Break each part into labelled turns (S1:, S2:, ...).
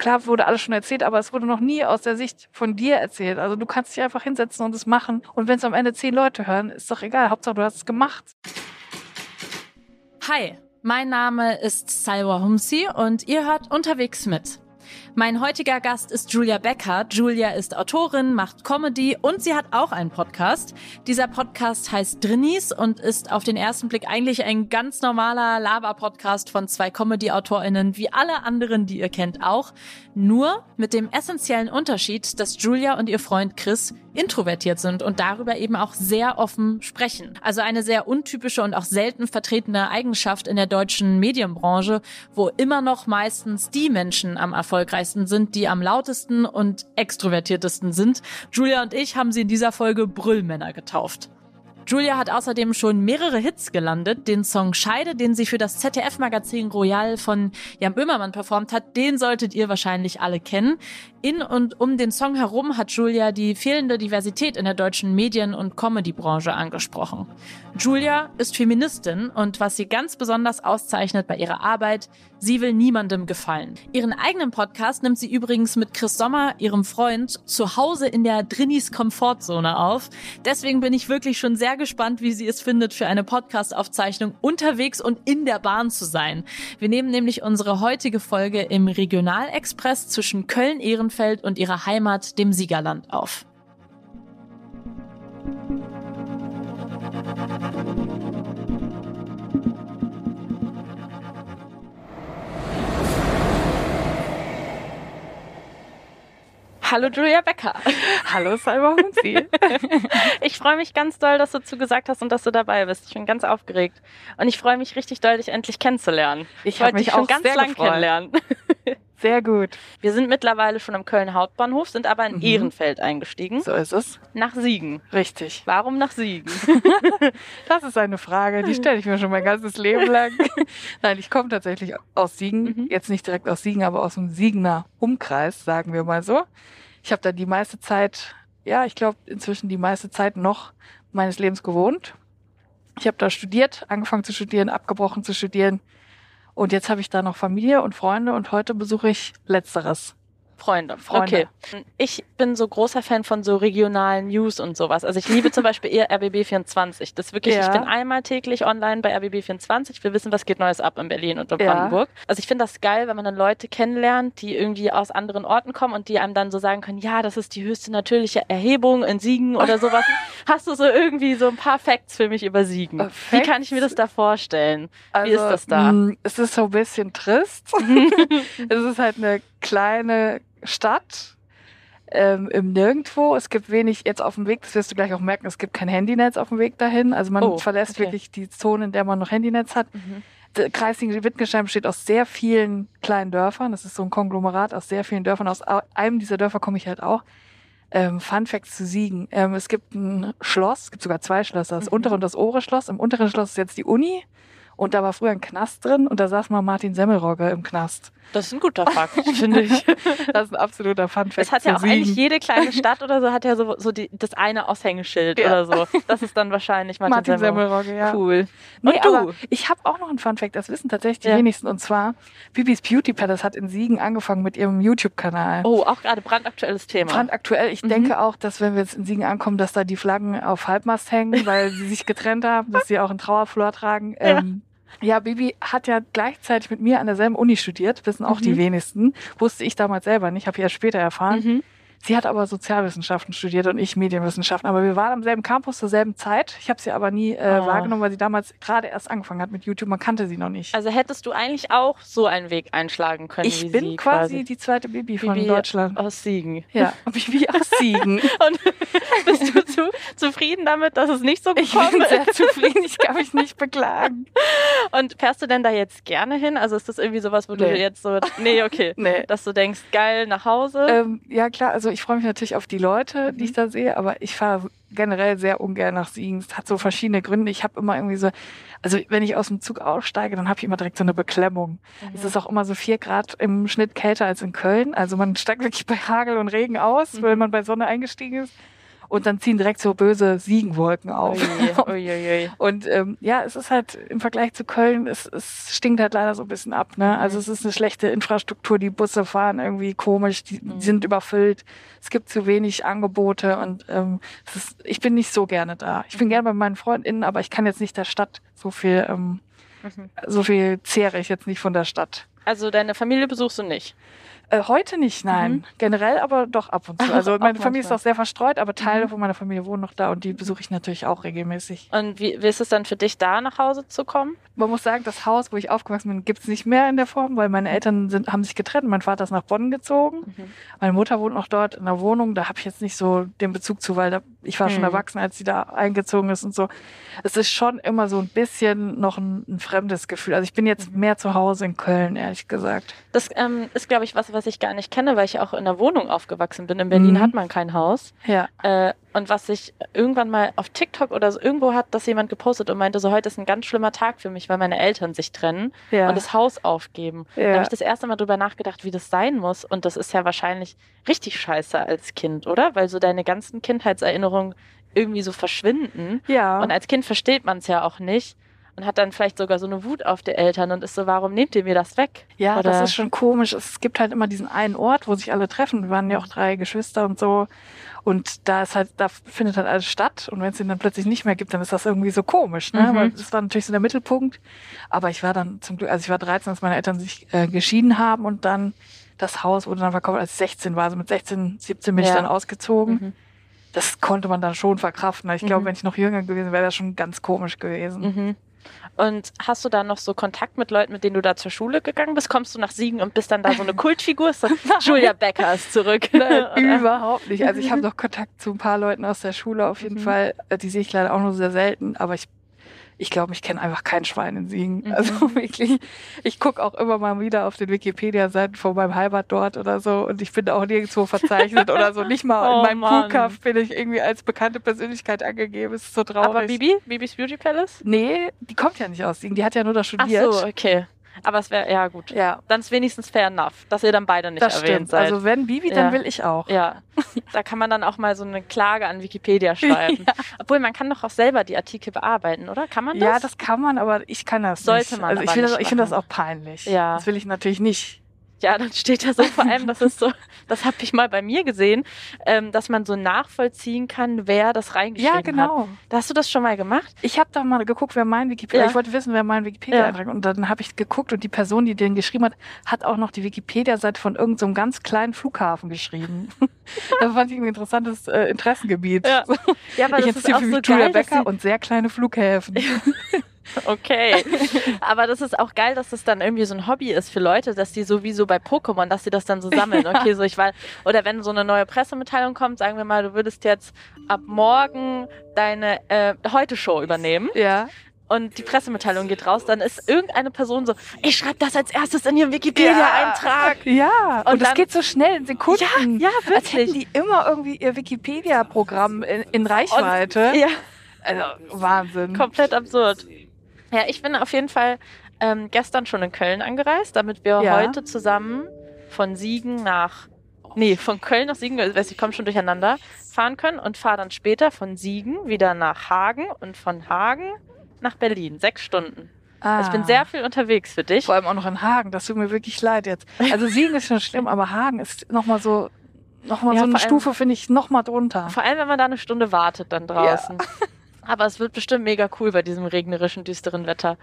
S1: klar wurde alles schon erzählt, aber es wurde noch nie aus der Sicht von dir erzählt. Also du kannst dich einfach hinsetzen und es machen. Und wenn es am Ende 10 Leute hören, ist doch egal. Hauptsache, du hast es gemacht.
S2: Hi, mein Name ist Salwa Humsi und ihr hört Unterwegs mit. Mein heutiger Gast ist Julia Becker. Julia ist Autorin, macht Comedy und sie hat auch einen Podcast. Dieser Podcast heißt Drinnies und ist auf den ersten Blick eigentlich ein ganz normaler Laber-Podcast von 2 Comedy-AutorInnen, wie alle anderen, die ihr kennt auch. Nur mit dem essentiellen Unterschied, dass Julia und ihr Freund Chris introvertiert sind und darüber eben auch sehr offen sprechen. Also eine sehr untypische und auch selten vertretene Eigenschaft in der deutschen Medienbranche, wo immer noch meistens die Menschen am erfolgreichsten sind, die am lautesten und extrovertiertesten sind. Julia und ich haben sie in dieser Folge Brüllmänner getauft. Julia hat außerdem schon mehrere Hits gelandet. Den Song Scheide, den sie für das ZDF-Magazin Royal von Jan Böhmermann performt hat, den solltet ihr wahrscheinlich alle kennen. In und um den Song herum hat Julia die fehlende Diversität in der deutschen Medien- und Comedy-Branche angesprochen. Julia ist Feministin und was sie ganz besonders auszeichnet bei ihrer Arbeit, sie will niemandem gefallen. Ihren eigenen Podcast nimmt sie übrigens mit Chris Sommer, ihrem Freund, zu Hause in der Drinnies Komfortzone auf. Deswegen bin ich wirklich schon sehr gespannt, wie sie es findet, für eine Podcast-Aufzeichnung unterwegs und in der Bahn zu sein. Wir nehmen nämlich unsere heutige Folge im Regionalexpress zwischen Köln-Ehrenfeld und ihrer Heimat, dem Siegerland, auf. Hallo Julia Becker.
S1: Hallo Salwa Humsi.
S3: Ich freue mich ganz doll, dass du zugesagt hast und dass du dabei bist. Ich bin ganz aufgeregt. Und ich freue mich richtig doll, dich endlich kennenzulernen.
S1: Ich wollte dich schon ganz lang
S3: kennenlernen.
S1: Sehr gut.
S3: Wir sind mittlerweile schon am Köln Hauptbahnhof, sind aber in Ehrenfeld eingestiegen.
S1: So ist es.
S3: Nach Siegen.
S1: Richtig.
S3: Warum nach Siegen?
S1: Das ist eine Frage, die stelle ich mir schon mein ganzes Leben lang. Nein, ich komme tatsächlich aus Siegen. Jetzt nicht direkt aus Siegen, aber aus dem Siegener Umkreis, sagen wir mal so. Ich habe da die meiste Zeit, ich glaube inzwischen die meiste Zeit noch meines Lebens gewohnt. Ich habe da studiert, angefangen zu studieren, abgebrochen zu studieren. Und jetzt habe ich da noch Familie und Freunde und heute besuche ich Letzteres.
S3: Freunde. Okay. Ich bin so großer Fan von so regionalen News und sowas. Also ich liebe zum Beispiel eher RBB24. Das ist wirklich, Ich bin einmal täglich online bei RBB24. Wir wissen, was geht Neues ab in Berlin und in Brandenburg. Also ich finde das geil, wenn man dann Leute kennenlernt, die irgendwie aus anderen Orten kommen und die einem dann so sagen können, ja, das ist die höchste natürliche Erhebung in Siegen oder sowas. Hast du so irgendwie so ein paar Facts für mich über Siegen?
S1: Facts?
S3: Wie kann ich mir das da vorstellen?
S1: Also,
S3: wie ist das da?
S1: Es ist so ein bisschen trist. Es ist halt eine kleine Stadt im Nirgendwo. Es gibt wenig jetzt auf dem Weg, das wirst du gleich auch merken, es gibt kein Handynetz auf dem Weg dahin. Also man verlässt wirklich die Zone, in der man noch Handynetz hat. Der Kreis Siegen-Wittgenstein besteht aus sehr vielen kleinen Dörfern. Das ist so ein Konglomerat aus sehr vielen Dörfern. Aus einem dieser Dörfer komme ich halt auch. Fun Facts zu Siegen. Es gibt ein Schloss, es gibt sogar 2 Schlösser, das untere und das obere Schloss. Im unteren Schloss ist jetzt die Uni. Und da war früher ein Knast drin und da saß mal Martin Semmelrogge im Knast.
S3: Das ist ein guter Fakt, finde ich.
S1: Das ist ein absoluter Fun-Fact.
S3: Es hat ja auch eigentlich jede kleine Stadt oder so, hat ja so das eine Aushängeschild oder so. Das ist dann wahrscheinlich Martin
S1: Semmelrogge, ja.
S3: Cool.
S1: Und du? Ich habe auch noch einen Fun-Fact, das wissen tatsächlich die wenigsten. Und zwar, Bibis Beauty Palace hat in Siegen angefangen mit ihrem YouTube-Kanal.
S3: Oh, auch gerade brandaktuelles Thema.
S1: Brandaktuell. Ich denke auch, dass wenn wir jetzt in Siegen ankommen, dass da die Flaggen auf Halbmast hängen, weil sie sich getrennt haben, dass sie auch einen Trauerflor tragen. Ja, Bibi hat ja gleichzeitig mit mir an derselben Uni studiert, wissen auch die wenigsten. Wusste ich damals selber nicht, habe ich erst später erfahren. Sie hat aber Sozialwissenschaften studiert und ich Medienwissenschaften. Aber wir waren am selben Campus zur selben Zeit. Ich habe sie aber nie wahrgenommen, weil sie damals gerade erst angefangen hat mit YouTube. Man kannte sie noch nicht.
S3: Also hättest du eigentlich auch so einen Weg einschlagen können
S1: ich bin quasi die zweite Bibi von Deutschland.
S3: Aus Siegen.
S1: Ja, Bibi aus Siegen.
S3: Und bist du zufrieden damit, dass es nicht so gekommen ist?
S1: Ich bin sehr zufrieden. Ich kann mich nicht beklagen.
S3: Und fährst du denn da jetzt gerne hin? Also ist das irgendwie sowas, wo du jetzt so... Nee, okay. Dass du denkst, geil, nach Hause?
S1: Ja, klar. Also ich freue mich natürlich auf die Leute, die ich da sehe, aber ich fahre generell sehr ungern nach Siegen. Es hat so verschiedene Gründe. Ich habe immer irgendwie so, also wenn ich aus dem Zug aussteige, dann habe ich immer direkt so eine Beklemmung. Es ist auch immer so 4 Grad im Schnitt kälter als in Köln. Also man steigt wirklich bei Hagel und Regen aus, weil man bei Sonne eingestiegen ist. und dann ziehen direkt so böse Siegenwolken auf.
S3: Uiuiui.
S1: Und es ist halt im Vergleich zu Köln, es stinkt halt leider so ein bisschen ab. Ne? Also es ist eine schlechte Infrastruktur, die Busse fahren irgendwie komisch, die sind überfüllt, es gibt zu wenig Angebote und ich bin nicht so gerne da. Ich bin gerne bei meinen FreundInnen, aber ich kann jetzt nicht der Stadt so viel zehre ich jetzt nicht von der Stadt.
S3: Also deine Familie besuchst du nicht?
S1: Heute nicht, nein. Generell aber doch ab und zu. Also meine Familie ist auch sehr verstreut, aber Teile von meiner Familie wohnen noch da und die besuche ich natürlich auch regelmäßig.
S3: Und wie ist es dann für dich, da nach Hause zu kommen?
S1: Man muss sagen, das Haus, wo ich aufgewachsen bin, gibt es nicht mehr in der Form, weil meine Eltern haben sich getrennt. Mein Vater ist nach Bonn gezogen. Meine Mutter wohnt noch dort in der Wohnung. Da habe ich jetzt nicht so den Bezug zu, weil ich war schon erwachsen, als sie da eingezogen ist und so. Es ist schon immer so ein bisschen noch ein fremdes Gefühl. Also ich bin jetzt mehr zu Hause in Köln, ehrlich gesagt.
S3: Das ist, glaube ich, was ich gar nicht kenne, weil ich auch in der Wohnung aufgewachsen bin. In Berlin hat man kein Haus.
S1: Ja.
S3: Und was ich irgendwann mal auf TikTok oder so irgendwo hat das jemand gepostet und meinte, so heute ist ein ganz schlimmer Tag für mich, weil meine Eltern sich trennen und das Haus aufgeben. Da habe ich das erste Mal drüber nachgedacht, wie das sein muss. Und das ist ja wahrscheinlich richtig scheiße als Kind, oder? Weil so deine ganzen Kindheitserinnerungen irgendwie so verschwinden.
S1: Ja.
S3: Und als Kind versteht man es ja auch nicht. Und hat dann vielleicht sogar so eine Wut auf die Eltern und ist so, warum nehmt ihr mir das weg?
S1: Ja,
S3: oder?
S1: Das ist schon komisch. Es gibt halt immer diesen einen Ort, wo sich alle treffen. Wir waren ja auch 3 Geschwister und so. Und da findet halt alles statt. Und wenn es den dann plötzlich nicht mehr gibt, dann ist das irgendwie so komisch, ne? Weil das war natürlich so der Mittelpunkt. Aber ich war dann zum Glück, ich war 13, als meine Eltern sich geschieden haben und dann das Haus wurde dann verkauft, als ich 16 war. Also mit 16, 17 bin ich dann ausgezogen. Das konnte man dann schon verkraften. Ich glaube, wenn ich noch jünger gewesen wäre, wäre das schon ganz komisch gewesen.
S3: Und hast du da noch so Kontakt mit Leuten, mit denen du da zur Schule gegangen bist? Kommst du nach Siegen und bist dann da so eine Kultfigur? So, Julia Becker ist zurück.
S1: Nein, überhaupt nicht. Also ich habe noch Kontakt zu ein paar Leuten aus der Schule auf jeden Fall. Die sehe ich leider auch nur sehr selten. Aber ich glaube, ich kenne einfach kein Schwein in Siegen. Also wirklich, ich gucke auch immer mal wieder auf den Wikipedia-Seiten von meinem Heimatdort oder so und ich bin auch nirgendwo verzeichnet oder so. Nicht mal in meinem Flughafen bin ich irgendwie als bekannte Persönlichkeit angegeben. Es ist so traurig.
S3: Aber Bibis Beauty Palace?
S1: Nee, die kommt ja nicht aus Siegen. Die hat ja nur da studiert.
S3: Ach so, okay. Aber es wäre, ja gut. Ja. Dann ist wenigstens fair enough, dass ihr dann beide nicht erwähnt seid.
S1: Also wenn Bibi, dann will ich auch.
S3: Ja, da kann man dann auch mal so eine Klage an Wikipedia schreiben. Obwohl, man kann doch auch selber die Artikel bearbeiten, oder? Kann man das?
S1: Ja, das kann man, aber ich kann das nicht.
S3: Sollte man
S1: also ich finde das auch peinlich. Ja. Das will ich natürlich nicht.
S3: Ja, dann steht da so, vor allem, das ist so, das habe ich mal bei mir gesehen, dass man so nachvollziehen kann, wer das reingeschrieben hat. Ja, genau. Hast du das schon mal gemacht?
S1: Ich habe da mal geguckt, wer mein Wikipedia, ich wollte wissen, wer mein Wikipedia-Eintrag, und dann habe ich geguckt und die Person, die den geschrieben hat auch noch die Wikipedia-Seite von irgendeinem so ganz kleinen Flughafen geschrieben. Das fand ich ein interessantes Interessengebiet.
S3: Ja, aber das ist auch so
S1: Julia Becker und sehr kleine Flughäfen.
S3: Okay, aber das ist auch geil, dass das dann irgendwie so ein Hobby ist für Leute, dass die sowieso bei Pokémon, dass sie das dann so sammeln. Okay, so oder wenn so eine neue Pressemitteilung kommt, sagen wir mal, du würdest jetzt ab morgen deine Heute-Show übernehmen.
S1: Ja.
S3: Und die Pressemitteilung geht raus, dann ist irgendeine Person so, ich schreibe das als erstes in ihrem Wikipedia-Eintrag.
S1: Ja, und das geht so schnell in Sekunden.
S3: Ja, wirklich.
S1: Als hätten die immer irgendwie ihr Wikipedia-Programm in Reichweite.
S3: Und, ja.
S1: Also Wahnsinn.
S3: Komplett absurd. Ja, ich bin auf jeden Fall gestern schon in Köln angereist, damit wir heute zusammen von Köln nach Siegen, ich komme schon durcheinander, fahren können und fahre dann später von Siegen wieder nach Hagen und von Hagen nach Berlin. 6 Stunden. Also ich bin sehr viel unterwegs für dich.
S1: Vor allem auch noch in Hagen, das tut mir wirklich leid jetzt. Also Siegen ist schon schlimm, aber Hagen ist nochmal so eine Stufe, finde ich, nochmal drunter.
S3: Vor allem, wenn man da eine Stunde wartet dann draußen. Ja. Aber es wird bestimmt mega cool bei diesem regnerischen, düsteren Wetter.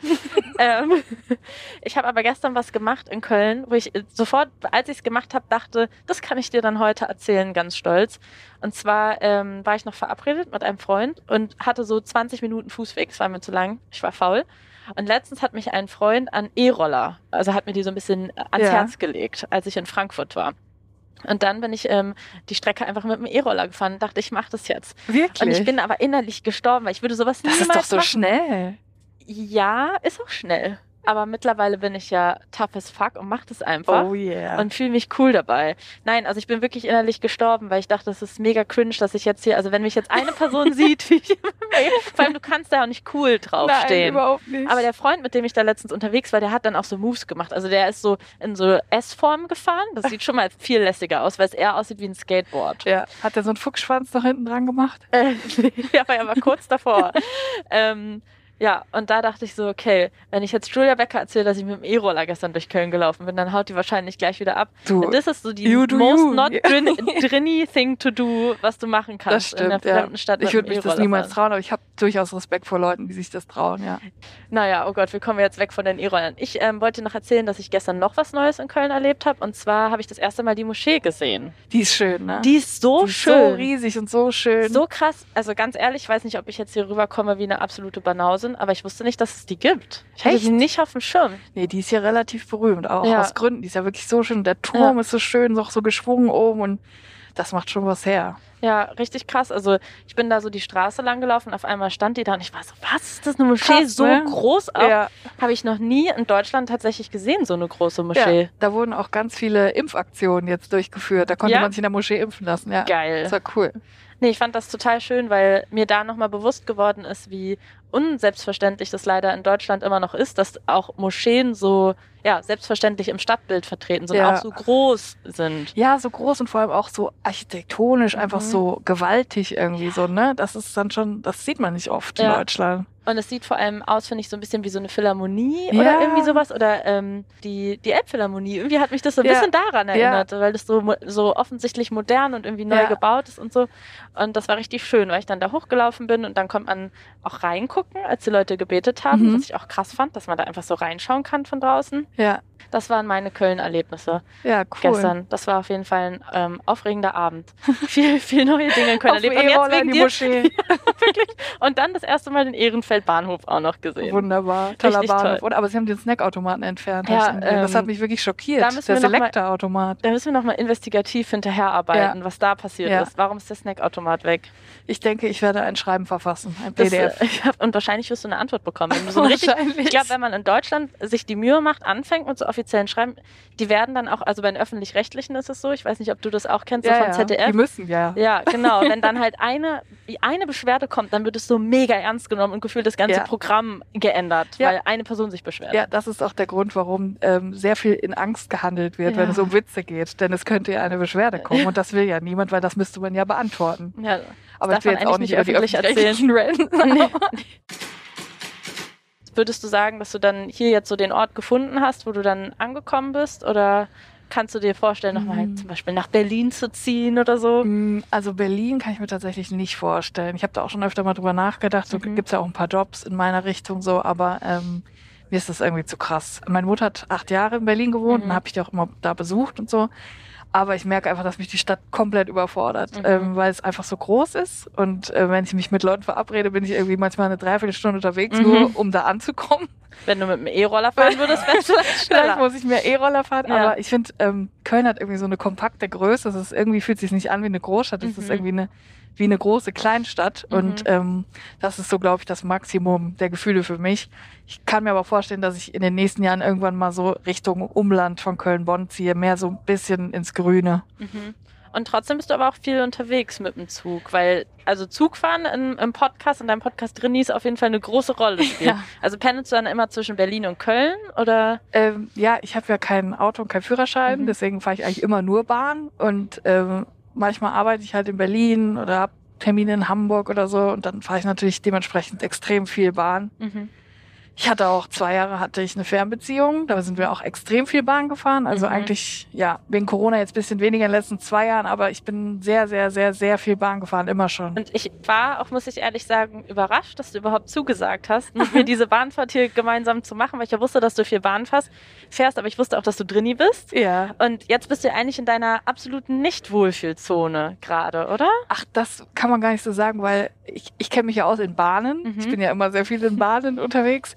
S3: Ich habe aber gestern was gemacht in Köln, wo ich sofort, als ich es gemacht habe, dachte, das kann ich dir dann heute erzählen, ganz stolz. Und zwar war ich noch verabredet mit einem Freund und hatte so 20 Minuten Fußweg, es war mir zu lang, ich war faul. Und letztens hat mich ein Freund an E-Roller, also hat mir die so ein bisschen ans Herz gelegt, als ich in Frankfurt war. Und dann bin ich die Strecke einfach mit dem E-Roller gefahren und dachte, ich mache das jetzt.
S1: Wirklich?
S3: Und ich bin aber innerlich gestorben, weil ich würde sowas niemals machen.
S1: Das ist doch so schnell.
S3: Ja, ist auch schnell. Aber mittlerweile bin ich ja tough as fuck und mach das einfach.
S1: Oh yeah.
S3: Und fühle mich cool dabei. Nein, also ich bin wirklich innerlich gestorben, weil ich dachte, das ist mega cringe, dass ich jetzt hier, also wenn mich jetzt eine Person sieht, wie ich vor allem, du kannst da auch nicht cool draufstehen.
S1: Nein, überhaupt nicht.
S3: Aber der Freund, mit dem ich da letztens unterwegs war, der hat dann auch so Moves gemacht. Also der ist so in so S-Form gefahren. Das sieht schon mal viel lässiger aus, weil es eher aussieht wie ein Skateboard.
S1: Ja. Hat der so einen Fuchsschwanz noch hinten dran gemacht?
S3: Ja, aber er war kurz davor. Ja, und da dachte ich so, okay, wenn ich jetzt Julia Becker erzähle, dass ich mit dem E-Roller gestern durch Köln gelaufen bin, dann haut die wahrscheinlich gleich wieder ab.
S1: Du,
S3: das ist so die most not drinny thing to do, was du machen kannst.
S1: Das stimmt,
S3: in einer fremden Stadt.
S1: Ich würde mich das niemals trauen, aber ich habe durchaus Respekt vor Leuten, die sich das trauen, ja.
S3: Naja, oh Gott, wir kommen jetzt weg von den E-Rollern. Ich wollte noch erzählen, dass ich gestern noch was Neues in Köln erlebt habe. Und zwar habe ich das erste Mal die Moschee gesehen.
S1: Die ist schön, ne?
S3: Die ist so schön.
S1: So riesig und so schön.
S3: So krass. Also ganz ehrlich, ich weiß nicht, ob ich jetzt hier rüberkomme wie eine absolute Banausin, aber ich wusste nicht, dass es die gibt. Ich hatte die nicht auf dem Schirm.
S1: Nee, die ist hier relativ berühmt, auch aus Gründen. Die ist ja wirklich so schön. Der Turm ist so schön, auch so geschwungen oben und das macht schon was her. Ja, richtig krass. Also ich bin da so die Straße lang gelaufen, auf einmal stand die da und ich war so, was ist das, eine Moschee krass, so groß? Ja. Habe ich noch nie in Deutschland tatsächlich gesehen, so eine große Moschee. Ja, da wurden auch ganz viele Impfaktionen jetzt durchgeführt. Da konnte man sich in der Moschee impfen lassen. Ja.
S3: Geil.
S1: Das war cool.
S3: Nee, ich fand das total schön, weil mir da nochmal bewusst geworden ist, wie unselbstverständlich das leider in Deutschland immer noch ist, dass auch Moscheen so selbstverständlich im Stadtbild vertreten sind, auch so groß sind.
S1: Ja, so groß und vor allem auch so architektonisch einfach so gewaltig irgendwie so, ne? Das ist dann schon, das sieht man nicht oft in Deutschland.
S3: Und es sieht vor allem aus, finde ich, so ein bisschen wie so eine Philharmonie oder irgendwie sowas. Oder die Elbphilharmonie. Irgendwie hat mich das so ein bisschen daran erinnert, weil das so offensichtlich modern und irgendwie neu gebaut ist und so. Und das war richtig schön, weil ich dann da hochgelaufen bin und dann konnte man auch reingucken, als die Leute gebetet haben, was ich auch krass fand, dass man da einfach so reinschauen kann von draußen.
S1: Ja.
S3: Das waren meine Köln-Erlebnisse gestern. Das war auf jeden Fall ein aufregender Abend. viel neue Dinge in Köln erlebt. Und jetzt wegen
S1: die Moschee.
S3: Wirklich. Und dann das erste Mal den Ehrenfeld-Bahnhof auch noch gesehen.
S1: Wunderbar. Toller Bahnhof. Toll. Aber sie haben den Snackautomaten entfernt.
S3: Ja,
S1: das hat mich wirklich schockiert. Der Selekta-Automat.
S3: Da müssen wir nochmal investigativ hinterherarbeiten, was da passiert ist. Warum ist der Snackautomat weg?
S1: Ich denke, ich werde ein Schreiben verfassen, ein PDF.
S3: Und wahrscheinlich wirst du eine Antwort bekommen. Wenn du so ich glaube, wenn man in Deutschland sich die Mühe macht, anfängt mit so offiziellen Schreiben, die werden dann auch, also bei den Öffentlich-Rechtlichen ist es so, ich weiß nicht, ob du das auch kennst, so von ZDF.
S1: Die müssen, ja.
S3: Ja, genau. Wenn dann halt eine Beschwerde kommt, dann wird es so mega ernst genommen und gefühlt das ganze Programm geändert, weil eine Person sich beschwert.
S1: Ja, das ist auch der Grund, warum sehr viel in Angst gehandelt wird, wenn es um Witze geht. Denn es könnte ja eine Beschwerde kommen und das will ja niemand, weil das müsste man ja beantworten.
S3: Ja,
S1: aber ich will jetzt auch nicht über die öffentlich-rechtlichen
S3: reden. Nee. Würdest du sagen, dass du dann hier jetzt so den Ort gefunden hast, wo du dann angekommen bist? Oder kannst du dir vorstellen, nochmal zum Beispiel nach Berlin zu ziehen oder so?
S1: Also Berlin kann ich mir tatsächlich nicht vorstellen. Ich habe da auch schon öfter mal drüber nachgedacht. So gibt es ja auch ein paar Jobs in meiner Richtung so, aber mir ist das irgendwie zu krass. Meine Mutter hat 8 Jahre in Berlin gewohnt und habe ich die auch immer da besucht und so. Aber ich merke einfach, dass mich die Stadt komplett überfordert, weil es einfach so groß ist. Und wenn ich mich mit Leuten verabrede, bin ich irgendwie manchmal eine Dreiviertelstunde unterwegs, nur um da anzukommen.
S3: Wenn du mit dem E-Roller fahren würdest, wärst du vielleicht schneller.
S1: Vielleicht muss ich mehr E-Roller fahren, aber ich finde, Köln hat irgendwie so eine kompakte Größe. Es ist irgendwie, fühlt sich nicht an wie eine Großstadt. Es ist irgendwie wie eine große Kleinstadt. Und das ist so, glaube ich, das Maximum der Gefühle für mich. Ich kann mir aber vorstellen, dass ich in den nächsten Jahren irgendwann mal so Richtung Umland von Köln-Bonn ziehe, mehr so ein bisschen ins Grüne.
S3: Und trotzdem bist du aber auch viel unterwegs mit dem Zug, weil also Zugfahren im Podcast, in deinem Podcast Drinnies auf jeden Fall eine große Rolle spielt. Also pendelst du dann immer zwischen Berlin und Köln oder?
S1: Ja, ich habe ja kein Auto und keinen Führerschein, deswegen fahre ich eigentlich immer nur Bahn und manchmal arbeite ich halt in Berlin oder habe Termine in Hamburg oder so und dann fahre ich natürlich dementsprechend extrem viel Bahn. Ich hatte auch 2 Jahre eine Fernbeziehung, da sind wir auch extrem viel Bahn gefahren, also eigentlich, wegen Corona jetzt ein bisschen weniger in den letzten 2 Jahren, aber ich bin sehr, sehr, sehr, sehr viel Bahn gefahren, immer schon.
S3: Und ich war auch, muss ich ehrlich sagen, überrascht, dass du überhaupt zugesagt hast, mit mir diese Bahnfahrt hier gemeinsam zu machen, weil ich ja wusste, dass du viel Bahn fährst, aber ich wusste auch, dass du Drinni bist.
S1: Ja.
S3: Und jetzt bist du ja eigentlich in deiner absoluten Nicht-Wohlfühlzone gerade, oder?
S1: Ach, das kann man gar nicht so sagen, weil ich kenne mich ja aus in Bahnen. Ich bin ja immer sehr viel in Bahnen unterwegs.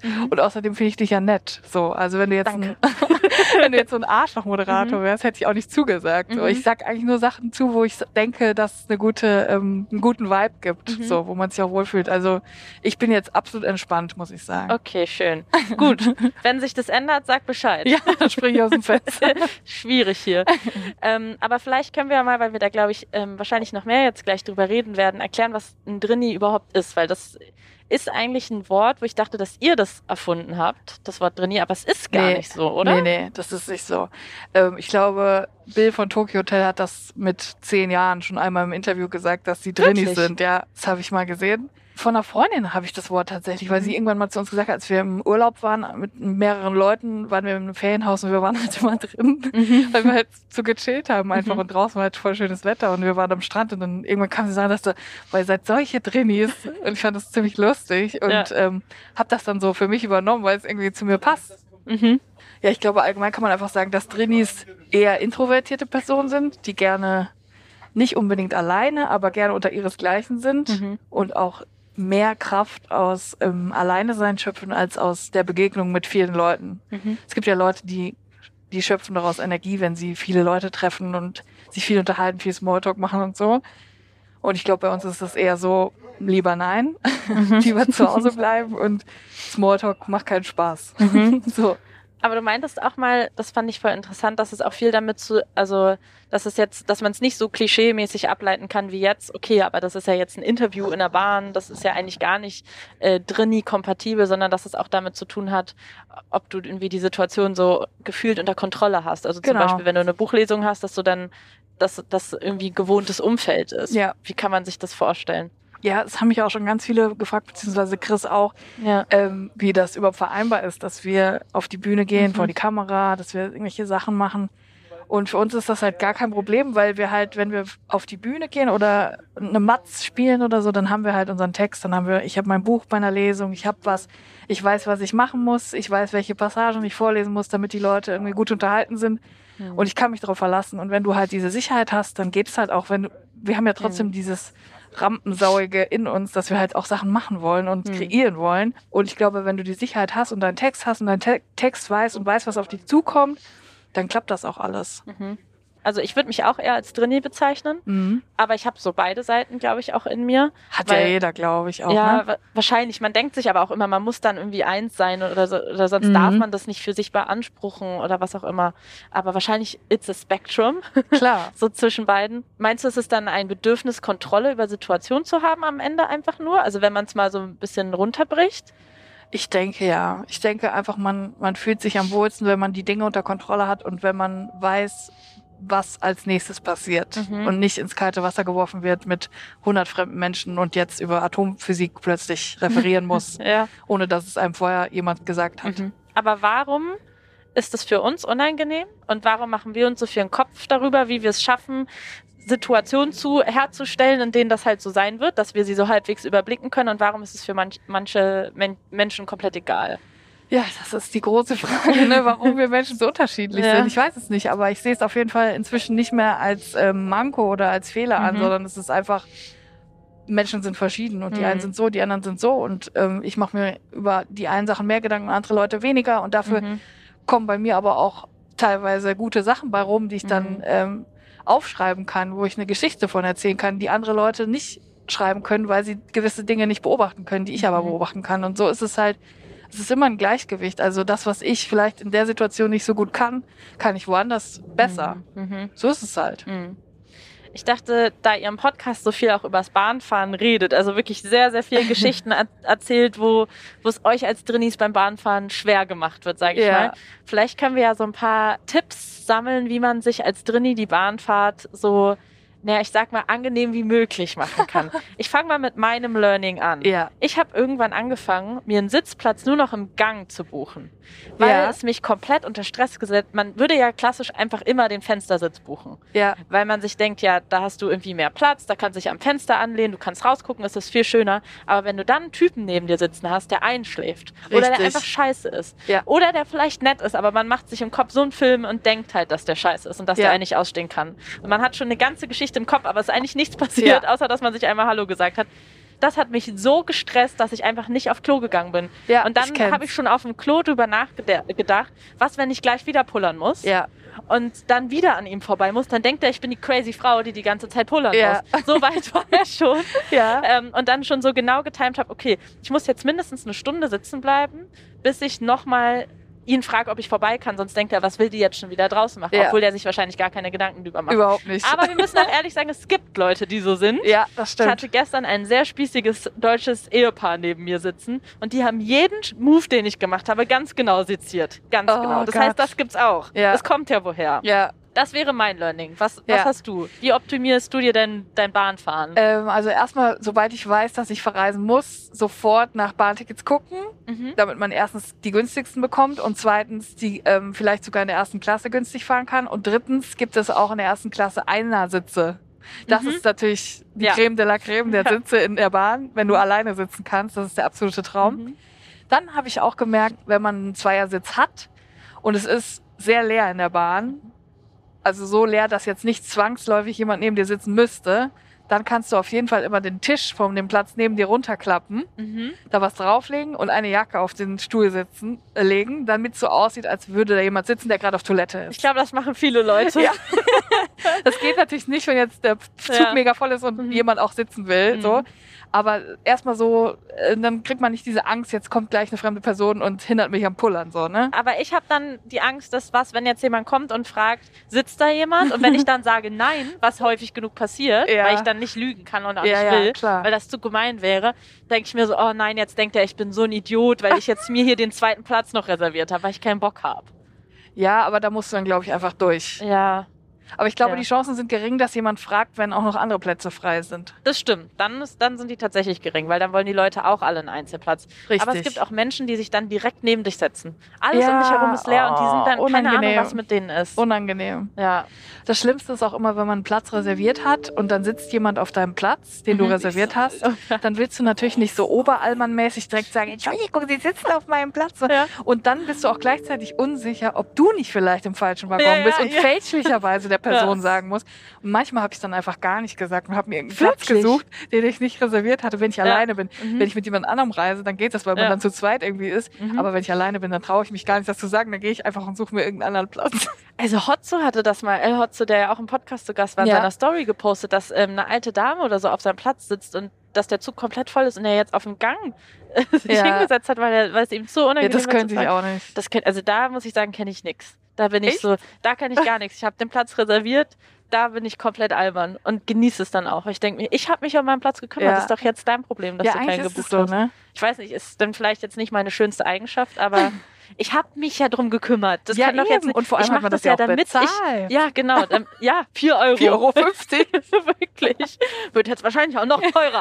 S1: Und außerdem finde ich dich ja nett. So, also wenn du jetzt wenn du jetzt so ein Arschloch-Moderator wärst, hätte ich auch nicht zugesagt. So, ich sag eigentlich nur Sachen zu, wo ich denke, dass es einen guten Vibe gibt, so, wo man sich auch wohlfühlt. Also ich bin jetzt absolut entspannt, muss ich sagen.
S3: Okay, schön. Gut. Wenn sich das ändert, sag Bescheid.
S1: Ja, dann springe ich aus dem Fenster.
S3: Schwierig hier. Aber vielleicht können wir ja mal, weil wir da, glaube ich, wahrscheinlich noch mehr jetzt gleich drüber reden werden, erklären, was ein Drinni überhaupt ist, weil das ist eigentlich ein Wort, wo ich dachte, dass ihr das erfunden habt, das Wort Drinni, aber es ist gar nicht so, oder?
S1: Nee, das ist nicht so. Ich glaube, Bill von Tokyo Hotel hat das mit 10 Jahren schon einmal im Interview gesagt, dass die Drinnis sind. Ja, das habe ich mal gesehen. Von einer Freundin habe ich das Wort tatsächlich, weil sie irgendwann mal zu uns gesagt hat, als wir im Urlaub waren, mit mehreren Leuten, waren wir in einem Ferienhaus und wir waren halt immer drin, weil wir halt so gechillt haben einfach und draußen war halt voll schönes Wetter und wir waren am Strand und dann irgendwann kam sie sagen, dass weil ihr seid solche Drinnis und ich fand das ziemlich lustig und habe das dann so für mich übernommen, weil es irgendwie zu mir passt. Ja, ich glaube, allgemein kann man einfach sagen, dass Drinnis eher introvertierte Personen sind, die gerne nicht unbedingt alleine, aber gerne unter ihresgleichen sind und auch mehr Kraft aus Alleine-Sein schöpfen als aus der Begegnung mit vielen Leuten. Es gibt ja Leute, die schöpfen daraus Energie, wenn sie viele Leute treffen und sich viel unterhalten, viel Smalltalk machen und so. Und ich glaube, bei uns ist das eher so, lieber nein, lieber zu Hause bleiben und Smalltalk macht keinen Spaß. So.
S3: Aber du meintest auch mal, das fand ich voll interessant, dass es auch viel damit dass man es nicht so klischee-mäßig ableiten kann wie jetzt, okay, aber das ist ja jetzt ein Interview in der Bahn, das ist ja eigentlich gar nicht Drinni-kompatibel, sondern dass es auch damit zu tun hat, ob du irgendwie die Situation so gefühlt unter Kontrolle hast. Also zum Beispiel, wenn du eine Buchlesung hast, dass du dann, dass das irgendwie gewohntes Umfeld ist. Ja. Wie kann man sich das vorstellen?
S1: Ja, es haben mich auch schon ganz viele gefragt, beziehungsweise Chris auch, wie das überhaupt vereinbar ist, dass wir auf die Bühne gehen, vor die Kamera, dass wir irgendwelche Sachen machen. Und für uns ist das halt gar kein Problem, weil wir halt, wenn wir auf die Bühne gehen oder eine Matz spielen oder so, dann haben wir halt unseren Text, ich habe mein Buch bei einer Lesung, ich weiß, was ich machen muss, ich weiß, welche Passagen ich vorlesen muss, damit die Leute irgendwie gut unterhalten sind. Und ich kann mich darauf verlassen. Und wenn du halt diese Sicherheit hast, dann geht es halt auch, wir haben ja trotzdem dieses Rampensauige in uns, dass wir halt auch Sachen machen wollen und kreieren wollen. Und ich glaube, wenn du die Sicherheit hast und deinen Text hast und deinen Text weißt und weißt, was auf dich zukommt, dann klappt das auch alles.
S3: Also ich würde mich auch eher als Drinni bezeichnen, aber ich habe so beide Seiten, glaube ich, auch in mir.
S1: Hat ja jeder, glaube ich, auch.
S3: Ja,
S1: ne?
S3: Wahrscheinlich. Man denkt sich aber auch immer, man muss dann irgendwie eins sein oder sonst darf man das nicht für sich beanspruchen oder was auch immer. Aber wahrscheinlich it's a spectrum.
S1: Klar.
S3: So zwischen beiden. Meinst du, es ist dann ein Bedürfnis, Kontrolle über Situationen zu haben am Ende einfach nur? Also wenn man es mal so ein bisschen runterbricht?
S1: Ich denke ja. Ich denke einfach, man fühlt sich am wohlsten, wenn man die Dinge unter Kontrolle hat und wenn man weiß, was als nächstes passiert und nicht ins kalte Wasser geworfen wird mit 100 fremden Menschen und jetzt über Atomphysik plötzlich referieren muss, ohne dass es einem vorher jemand gesagt hat.
S3: Aber warum ist es für uns unangenehm und warum machen wir uns so viel einen Kopf darüber, wie wir es schaffen, Situationen herzustellen, in denen das halt so sein wird, dass wir sie so halbwegs überblicken können und warum ist es für manche Menschen komplett egal?
S1: Ja, das ist die große Frage, ne, warum wir Menschen so unterschiedlich sind. Ich weiß es nicht, aber ich sehe es auf jeden Fall inzwischen nicht mehr als Manko oder als Fehler an, sondern es ist einfach, Menschen sind verschieden und die einen sind so, die anderen sind so und ich mache mir über die einen Sachen mehr Gedanken, andere Leute weniger und dafür kommen bei mir aber auch teilweise gute Sachen bei rum, die ich dann aufschreiben kann, wo ich eine Geschichte von erzählen kann, die andere Leute nicht schreiben können, weil sie gewisse Dinge nicht beobachten können, die ich aber beobachten kann. Und so ist es halt, es ist immer ein Gleichgewicht. Also das, was ich vielleicht in der Situation nicht so gut kann ich woanders besser. So ist es halt.
S3: Ich dachte, da ihr im Podcast so viel auch übers Bahnfahren redet, also wirklich sehr, sehr viele Geschichten erzählt, wo es euch als Drinnis beim Bahnfahren schwer gemacht wird, sage ich mal. Vielleicht können wir ja so ein paar Tipps sammeln, wie man sich als Drinni die Bahnfahrt so, ich sag mal, angenehm wie möglich machen kann. Ich fange mal mit meinem Learning an. Ich habe irgendwann angefangen, mir einen Sitzplatz nur noch im Gang zu buchen, weil es mich komplett unter Stress gesetzt. Man würde ja klassisch einfach immer den Fenstersitz buchen, weil man sich denkt, ja, da hast du irgendwie mehr Platz, da kannst du dich am Fenster anlehnen, du kannst rausgucken, es ist viel schöner. Aber wenn du dann einen Typen neben dir sitzen hast, der einschläft oder der einfach scheiße ist oder der vielleicht nett ist, aber man macht sich im Kopf so einen Film und denkt halt, dass der scheiße ist und dass der einen nicht ausstehen kann. Und man hat schon eine ganze Geschichte im Kopf, aber es ist eigentlich nichts passiert, außer dass man sich einmal Hallo gesagt hat. das hat mich so gestresst, dass ich einfach nicht auf Klo gegangen bin.
S1: Ja,
S3: und dann habe ich schon auf dem Klo drüber nachgedacht, was, wenn ich gleich wieder pullern muss?
S1: Ja.
S3: Und dann wieder an ihm vorbei muss, dann denkt er, ich bin die crazy Frau, die ganze Zeit pullern muss. So weit war er schon.
S1: Ja.
S3: Und dann schon so genau getimt habe, okay, ich muss jetzt mindestens eine Stunde sitzen bleiben, bis ich nochmal ihn frage, ob ich vorbei kann, sonst denkt er, was will die jetzt schon wieder draußen machen, obwohl der sich wahrscheinlich gar keine Gedanken drüber macht.
S1: Überhaupt nicht.
S3: Aber wir müssen auch ehrlich sagen, es gibt Leute, die so sind.
S1: Ja, das stimmt.
S3: Ich hatte gestern ein sehr spießiges deutsches Ehepaar neben mir sitzen und die haben jeden Move, den ich gemacht habe, ganz genau seziert. Ganz genau. Das heißt, das gibt's auch.
S1: Ja.
S3: Das kommt ja woher.
S1: Ja.
S3: Das wäre mein Learning. Was hast du? Wie optimierst du dir denn dein Bahnfahren?
S1: Also erstmal, sobald ich weiß, dass ich verreisen muss, sofort nach Bahntickets gucken, damit man erstens die günstigsten bekommt und zweitens die vielleicht sogar in der ersten Klasse günstig fahren kann. Und drittens gibt es auch in der ersten Klasse Einersitze. Das ist natürlich die Creme de la Creme der Sitze in der Bahn, wenn du alleine sitzen kannst. Das ist der absolute Traum. Dann habe ich auch gemerkt, wenn man einen Zweiersitz hat und es ist sehr leer in der Bahn, also so leer, dass jetzt nicht zwangsläufig jemand neben dir sitzen müsste, dann kannst du auf jeden Fall immer den Tisch von dem Platz neben dir runterklappen, da was drauflegen und eine Jacke auf den Stuhl legen, damit es so aussieht, als würde da jemand sitzen, der gerade auf Toilette ist.
S3: Ich glaube, das machen viele Leute.
S1: Ja. Das geht natürlich nicht, wenn jetzt der Zug mega voll ist und jemand auch sitzen will. So. Aber erstmal so, dann kriegt man nicht diese Angst, jetzt kommt gleich eine fremde Person und hindert mich am Pullern. So, ne?
S3: Aber ich habe dann die Angst, dass wenn jetzt jemand kommt und fragt, sitzt da jemand? Und wenn ich dann sage nein, was häufig genug passiert, weil ich dann nicht lügen kann und auch nicht will, weil das zu gemein wäre, denke ich mir so, oh nein, jetzt denkt er, ich bin so ein Idiot, weil ich jetzt mir hier den zweiten Platz noch reserviert habe, weil ich keinen Bock habe.
S1: Ja, aber da musst du dann, glaube ich, einfach durch.
S3: Ja.
S1: Aber ich glaube, die Chancen sind gering, dass jemand fragt, wenn auch noch andere Plätze frei sind.
S3: Das stimmt. Dann sind die tatsächlich gering, weil dann wollen die Leute auch alle einen Einzelplatz.
S1: Richtig.
S3: Aber es gibt auch Menschen, die sich dann direkt neben dich setzen. Alles um dich herum ist leer und die sind dann
S1: unangenehm.
S3: keine Ahnung, was mit denen ist.
S1: Unangenehm.
S3: Ja.
S1: Das Schlimmste ist auch immer, wenn man einen Platz reserviert hat und dann sitzt jemand auf deinem Platz, den du reserviert hast, dann willst du natürlich nicht so oberallmannmäßig direkt sagen, Entschuldigung, Sie sitzen auf meinem Platz.
S3: Ja.
S1: Und dann bist du auch gleichzeitig unsicher, ob du nicht vielleicht im falschen Waggon bist und fälschlicherweise der Person sagen musst. Und manchmal habe ich dann einfach gar nicht gesagt und habe mir irgendeinen Platz gesucht, den ich nicht reserviert hatte, wenn ich alleine bin. Wenn ich mit jemand anderem reise, dann geht das, weil man dann zu zweit irgendwie ist. Aber wenn ich alleine bin, dann traue ich mich gar nicht, das zu sagen. Dann gehe ich einfach und suche mir irgendeinen anderen Platz.
S3: Also Hotzo hatte das mal, Hotzo, der ja auch im Podcast zu Gast war, in seiner Story gepostet, dass eine alte Dame oder so auf seinem Platz sitzt und dass der Zug komplett voll ist und er jetzt auf dem Gang sich hingesetzt hat, weil es ihm so unangenehm ist.
S1: Das könnte ich auch nicht.
S3: Also da muss ich sagen, kenne ich nichts. Da bin ich da kenne ich gar nichts. Ich habe den Platz reserviert, da bin ich komplett albern und genieße es dann auch. Ich denke mir, ich habe mich um meinen Platz gekümmert. Das ist doch jetzt dein Problem, dass du keinen gebucht hast.
S1: Ne?
S3: Ich weiß nicht, ist dann vielleicht jetzt nicht meine schönste Eigenschaft, aber ich habe mich ja drum gekümmert. Das kann doch jetzt nicht.
S1: Und vor allem hat man das ja auch bezahlt.
S3: Ja, genau. 4 Euro.
S1: 4,50
S3: €. Wirklich. Wird jetzt wahrscheinlich auch noch teurer.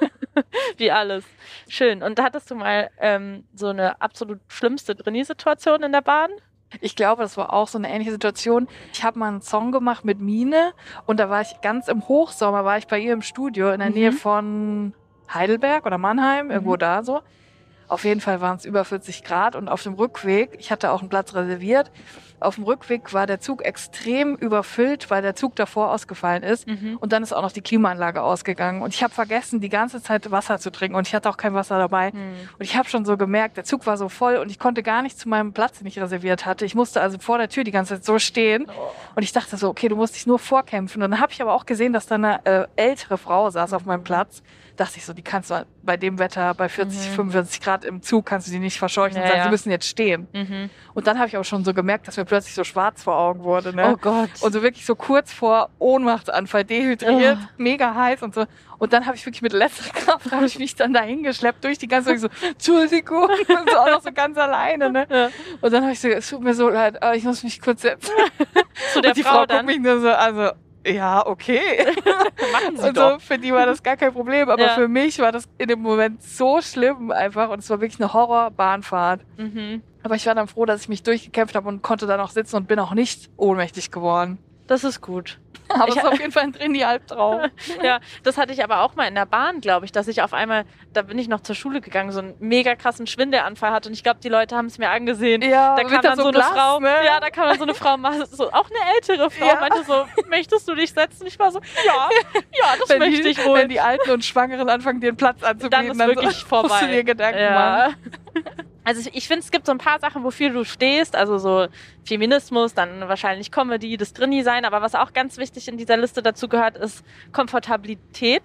S3: Wie alles. Schön. Und hattest du mal so eine absolut schlimmste Drini-Situation in der Bahn?
S1: Ich glaube, das war auch so eine ähnliche Situation. Ich habe mal einen Song gemacht mit Mine und da war ich ganz im Hochsommer, war ich bei ihr im Studio in der Nähe von Heidelberg oder Mannheim, irgendwo da so. Auf jeden Fall waren es über 40 Grad und auf dem Rückweg, ich hatte auch einen Platz reserviert, auf dem Rückweg war der Zug extrem überfüllt, weil der Zug davor ausgefallen ist und dann ist auch noch die Klimaanlage ausgegangen und ich habe vergessen, die ganze Zeit Wasser zu trinken und ich hatte auch kein Wasser dabei und ich habe schon so gemerkt, der Zug war so voll und ich konnte gar nicht zu meinem Platz, den ich reserviert hatte. Ich musste also vor der Tür die ganze Zeit so stehen und ich dachte so, okay, du musst dich nur vorkämpfen und dann habe ich aber auch gesehen, dass da eine ältere Frau saß auf meinem Platz. Dachte ich so, die kannst du bei dem Wetter, bei 40, 45 Grad im Zug, kannst du die nicht verscheuchen und sagen, sie müssen jetzt stehen. Und dann habe ich auch schon so gemerkt, dass mir plötzlich so schwarz vor Augen wurde. Ne?
S3: Oh Gott.
S1: Und so wirklich so kurz vor Ohnmachtsanfall, dehydriert, mega heiß und so. Und dann habe ich wirklich mit letzter Kraft, habe ich mich dann dahin geschleppt, durch die ganze Zeit so, Entschuldigung, und so auch noch so ganz alleine. Ne? Ja. Und dann habe ich so, es tut mir so leid, aber ich muss mich kurz setzen.
S3: Zu der
S1: und die
S3: Frau
S1: guckt mich nur so, also, ja, okay.
S3: Machen Sie
S1: und
S3: doch.
S1: so, für die war das gar kein Problem, aber für mich war das in dem Moment so schlimm einfach und es war wirklich eine Horrorbahnfahrt. Aber ich war dann froh, dass ich mich durchgekämpft habe und konnte dann auch sitzen und bin auch nicht ohnmächtig geworden.
S3: Das ist gut.
S1: Aber es ist auf jeden Fall ein Trainee-Albtraum.
S3: Ja, das hatte ich aber auch mal in der Bahn, glaube ich, dass ich auf einmal, da bin ich noch zur Schule gegangen, so einen mega krassen Schwindelanfall hatte und ich glaube, die Leute haben es mir angesehen.
S1: Ja,
S3: da kam dann so
S1: Glas,
S3: eine Frau,
S1: ne?
S3: ja, da kam dann so eine Frau, so, auch eine ältere Frau, meinte so, möchtest du dich setzen? Ich war so, ja, das möchte ich wohl.
S1: Wenn die Alten und Schwangeren anfangen, dir einen Platz anzubieten,
S3: dann ist wirklich vorbei.
S1: Musst du dir Gedanken machen.
S3: Also ich finde, es gibt so ein paar Sachen, wofür du stehst, also so Feminismus, dann wahrscheinlich Comedy, das Drinni-Sein, aber was auch ganz wichtig in dieser Liste dazu gehört, ist Komfortabilität,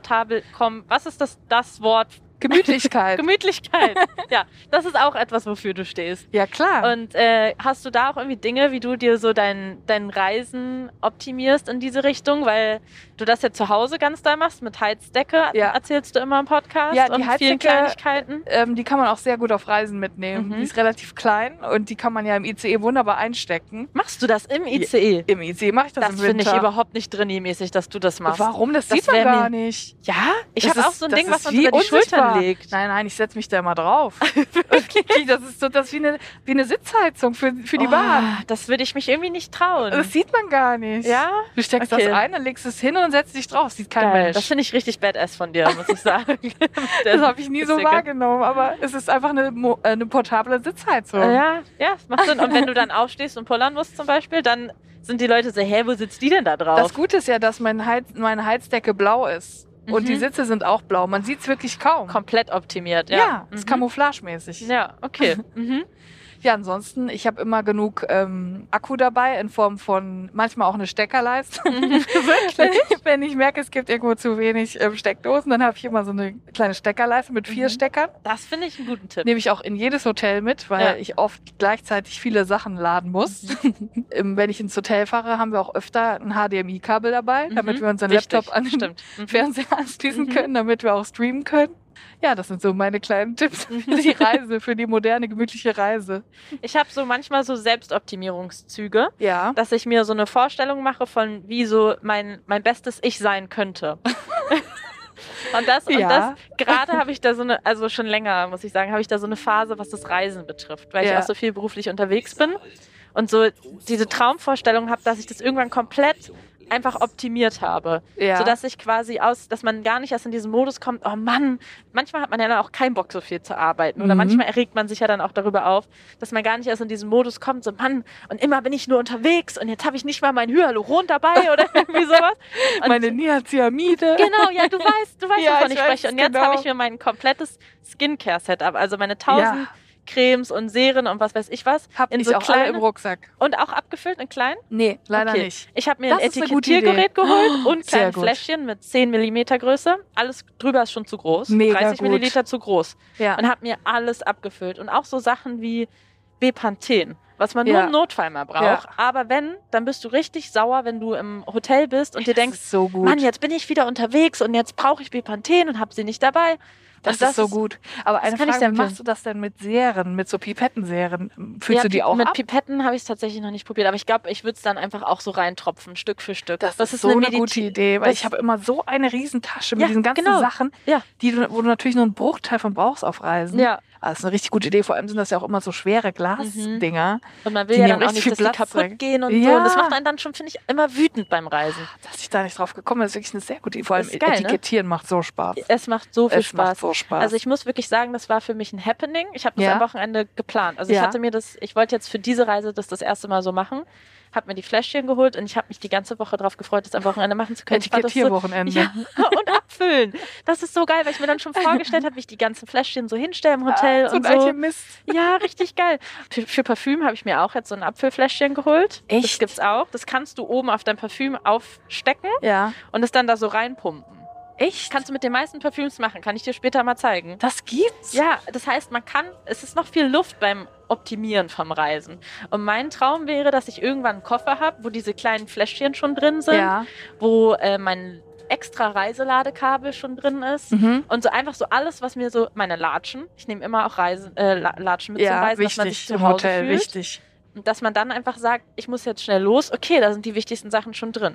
S3: was ist das Wort?
S1: Gemütlichkeit.
S3: Gemütlichkeit, ja, das ist auch etwas, wofür du stehst.
S1: Ja, klar.
S3: Und hast du da auch irgendwie Dinge, wie du dir so dein Reisen optimierst in diese Richtung, weil du das ja zu Hause ganz doll machst, mit Heizdecke, erzählst du immer im Podcast,
S1: ja, die
S3: und vielen Kleinigkeiten.
S1: Die kann man auch sehr gut auf Reisen mitnehmen. Die ist relativ klein und die kann man ja im ICE wunderbar einstecken.
S3: Machst du das im ICE?
S1: Im ICE mache ich das im Winter.
S3: Das finde ich überhaupt nicht Drinni-mäßig, dass du das machst.
S1: Warum? Das sieht man gar nicht.
S3: Ja? Ich habe auch so ein Ding, was man über die Schultern legt.
S1: Nein, ich setze mich da immer drauf. Das ist so das wie eine Sitzheizung für die Bahn.
S3: Das würde ich mich irgendwie nicht trauen.
S1: Das sieht man gar nicht.
S3: Ja?
S1: Du steckst das ein, dann legst es hin und setzt dich drauf. Sieht kein Mensch.
S3: Das finde ich richtig badass von dir, muss ich sagen.
S1: Das habe ich nie so wahrgenommen, aber es ist einfach eine portable Sitzheizung.
S3: Ja, das macht Sinn. Und wenn du dann aufstehst und pullern musst zum Beispiel, dann sind die Leute so, wo sitzt die denn da drauf?
S1: Das Gute ist ja, dass meine Heizdecke blau ist. Und die Sitze sind auch blau. Man sieht es wirklich kaum.
S3: Komplett optimiert, ja.
S1: Ja, ist camouflagemäßig.
S3: Ja, okay.
S1: Ja, ansonsten, ich habe immer genug Akku dabei in Form von manchmal auch eine Steckerleiste. Wirklich? Wenn ich merke, es gibt irgendwo zu wenig Steckdosen, dann habe ich immer so eine kleine Steckerleiste mit 4 Steckern.
S3: Das finde ich einen guten Tipp.
S1: Nehme ich auch in jedes Hotel mit, weil ich oft gleichzeitig viele Sachen laden muss. Wenn ich ins Hotel fahre, haben wir auch öfter ein HDMI-Kabel dabei, damit wir unseren Laptop an den Fernseher anschließen können, damit wir auch streamen können. Ja, das sind so meine kleinen Tipps für die Reise, für die moderne, gemütliche Reise.
S3: Ich habe so manchmal so Selbstoptimierungszüge, dass ich mir so eine Vorstellung mache von, wie so mein bestes Ich sein könnte. Und das gerade habe ich da so eine, also schon länger, muss ich sagen, habe ich da so eine Phase, was das Reisen betrifft, weil ich auch so viel beruflich unterwegs bin und so diese Traumvorstellung habe, dass ich das irgendwann komplett einfach optimiert habe. Sodass ich quasi dass man gar nicht erst in diesen Modus kommt, oh Mann, manchmal hat man ja dann auch keinen Bock, so viel zu arbeiten. Oder manchmal erregt man sich ja dann auch darüber auf, dass man gar nicht erst in diesen Modus kommt, so Mann, und immer bin ich nur unterwegs und jetzt habe ich nicht mal mein Hyaluron dabei oder irgendwie sowas. Und
S1: meine Niacinamide.
S3: Genau, ja, du weißt, wovon ich spreche. Und jetzt habe ich mir mein komplettes Skincare-Setup, also meine 1000 Cremes und Serien und was weiß ich was.
S1: Hab
S3: in
S1: ich
S3: so
S1: auch alle im Rucksack.
S3: Und auch abgefüllt in klein?
S1: Nee, leider nicht.
S3: Ich habe mir ein Etikettiergerät geholt und kleine Fläschchen mit 10 mm Größe. Alles drüber ist schon zu groß.
S1: Mega
S3: 30
S1: gut.
S3: Milliliter zu groß.
S1: Ja.
S3: Und habe mir alles abgefüllt. Und auch so Sachen wie Bepanthen, was man nur im Notfall mal braucht.
S1: Ja.
S3: Aber dann bist du richtig sauer, wenn du im Hotel bist und dir denkst,
S1: so gut.
S3: Mann, jetzt bin ich wieder unterwegs und jetzt brauche ich Bepanthen und habe sie nicht dabei.
S1: Das ist so gut. Aber eine Frage, wie machst du das denn mit Serien, mit so Pipettenserien? Füllst du die auch
S3: mit
S1: ab?
S3: Pipetten habe ich es tatsächlich noch nicht probiert, aber ich glaube, ich würde es dann einfach auch so reintropfen, Stück für Stück.
S1: Das ist so eine gute Idee, weil ich habe immer so eine Riesentasche mit diesen ganzen Sachen, wo du natürlich nur einen Bruchteil von brauchst auf Reisen.
S3: Ja.
S1: Das ist eine richtig gute Idee. Vor allem sind das ja auch immer so schwere Glasdinger.
S3: Und man will ja dann auch nicht, dass die kaputt gehen und so. Und das macht einen dann schon, finde ich, immer wütend beim Reisen.
S1: Dass ich da nicht drauf gekommen bin, ist wirklich eine sehr gute Idee. Vor allem
S3: geil,
S1: Etikettieren macht so Spaß.
S3: Es macht so viel Spaß.
S1: Macht so Spaß.
S3: Also ich muss wirklich sagen, das war für mich ein Happening. Ich habe das am Wochenende geplant. Also ich wollte jetzt für diese Reise das erste Mal so machen. Habe mir die Fläschchen geholt und ich habe mich die ganze Woche darauf gefreut, das am Wochenende machen zu können.
S1: Etikettierwochenende.
S3: So, und abfüllen. Das ist so geil, weil ich mir dann schon vorgestellt habe, wie ich die ganzen Fläschchen so hinstelle im Hotel und so.
S1: Mist.
S3: Ja, richtig geil. Für Parfüm habe ich mir auch jetzt so ein Abfüllfläschchen geholt.
S1: Echt?
S3: Das gibt's auch. Das kannst du oben auf dein Parfüm aufstecken und es dann da so reinpumpen.
S1: Echt?
S3: Kannst du mit den meisten Parfüms machen. Kann ich dir später mal zeigen.
S1: Das gibt's?
S3: Ja, das heißt, es ist noch viel Luft beim Optimieren vom Reisen. Und mein Traum wäre, dass ich irgendwann einen Koffer habe, wo diese kleinen Fläschchen schon drin sind, wo mein extra Reiseladekabel schon drin ist und so einfach so alles, was mir so, meine Latschen, ich nehme immer auch Latschen mit zum Reisen,
S1: wichtig,
S3: dass man sich zu
S1: im
S3: Hause
S1: Hotel,
S3: fühlt.
S1: wichtig.
S3: Und dass man dann einfach sagt, ich muss jetzt schnell los, okay, da sind die wichtigsten Sachen schon drin.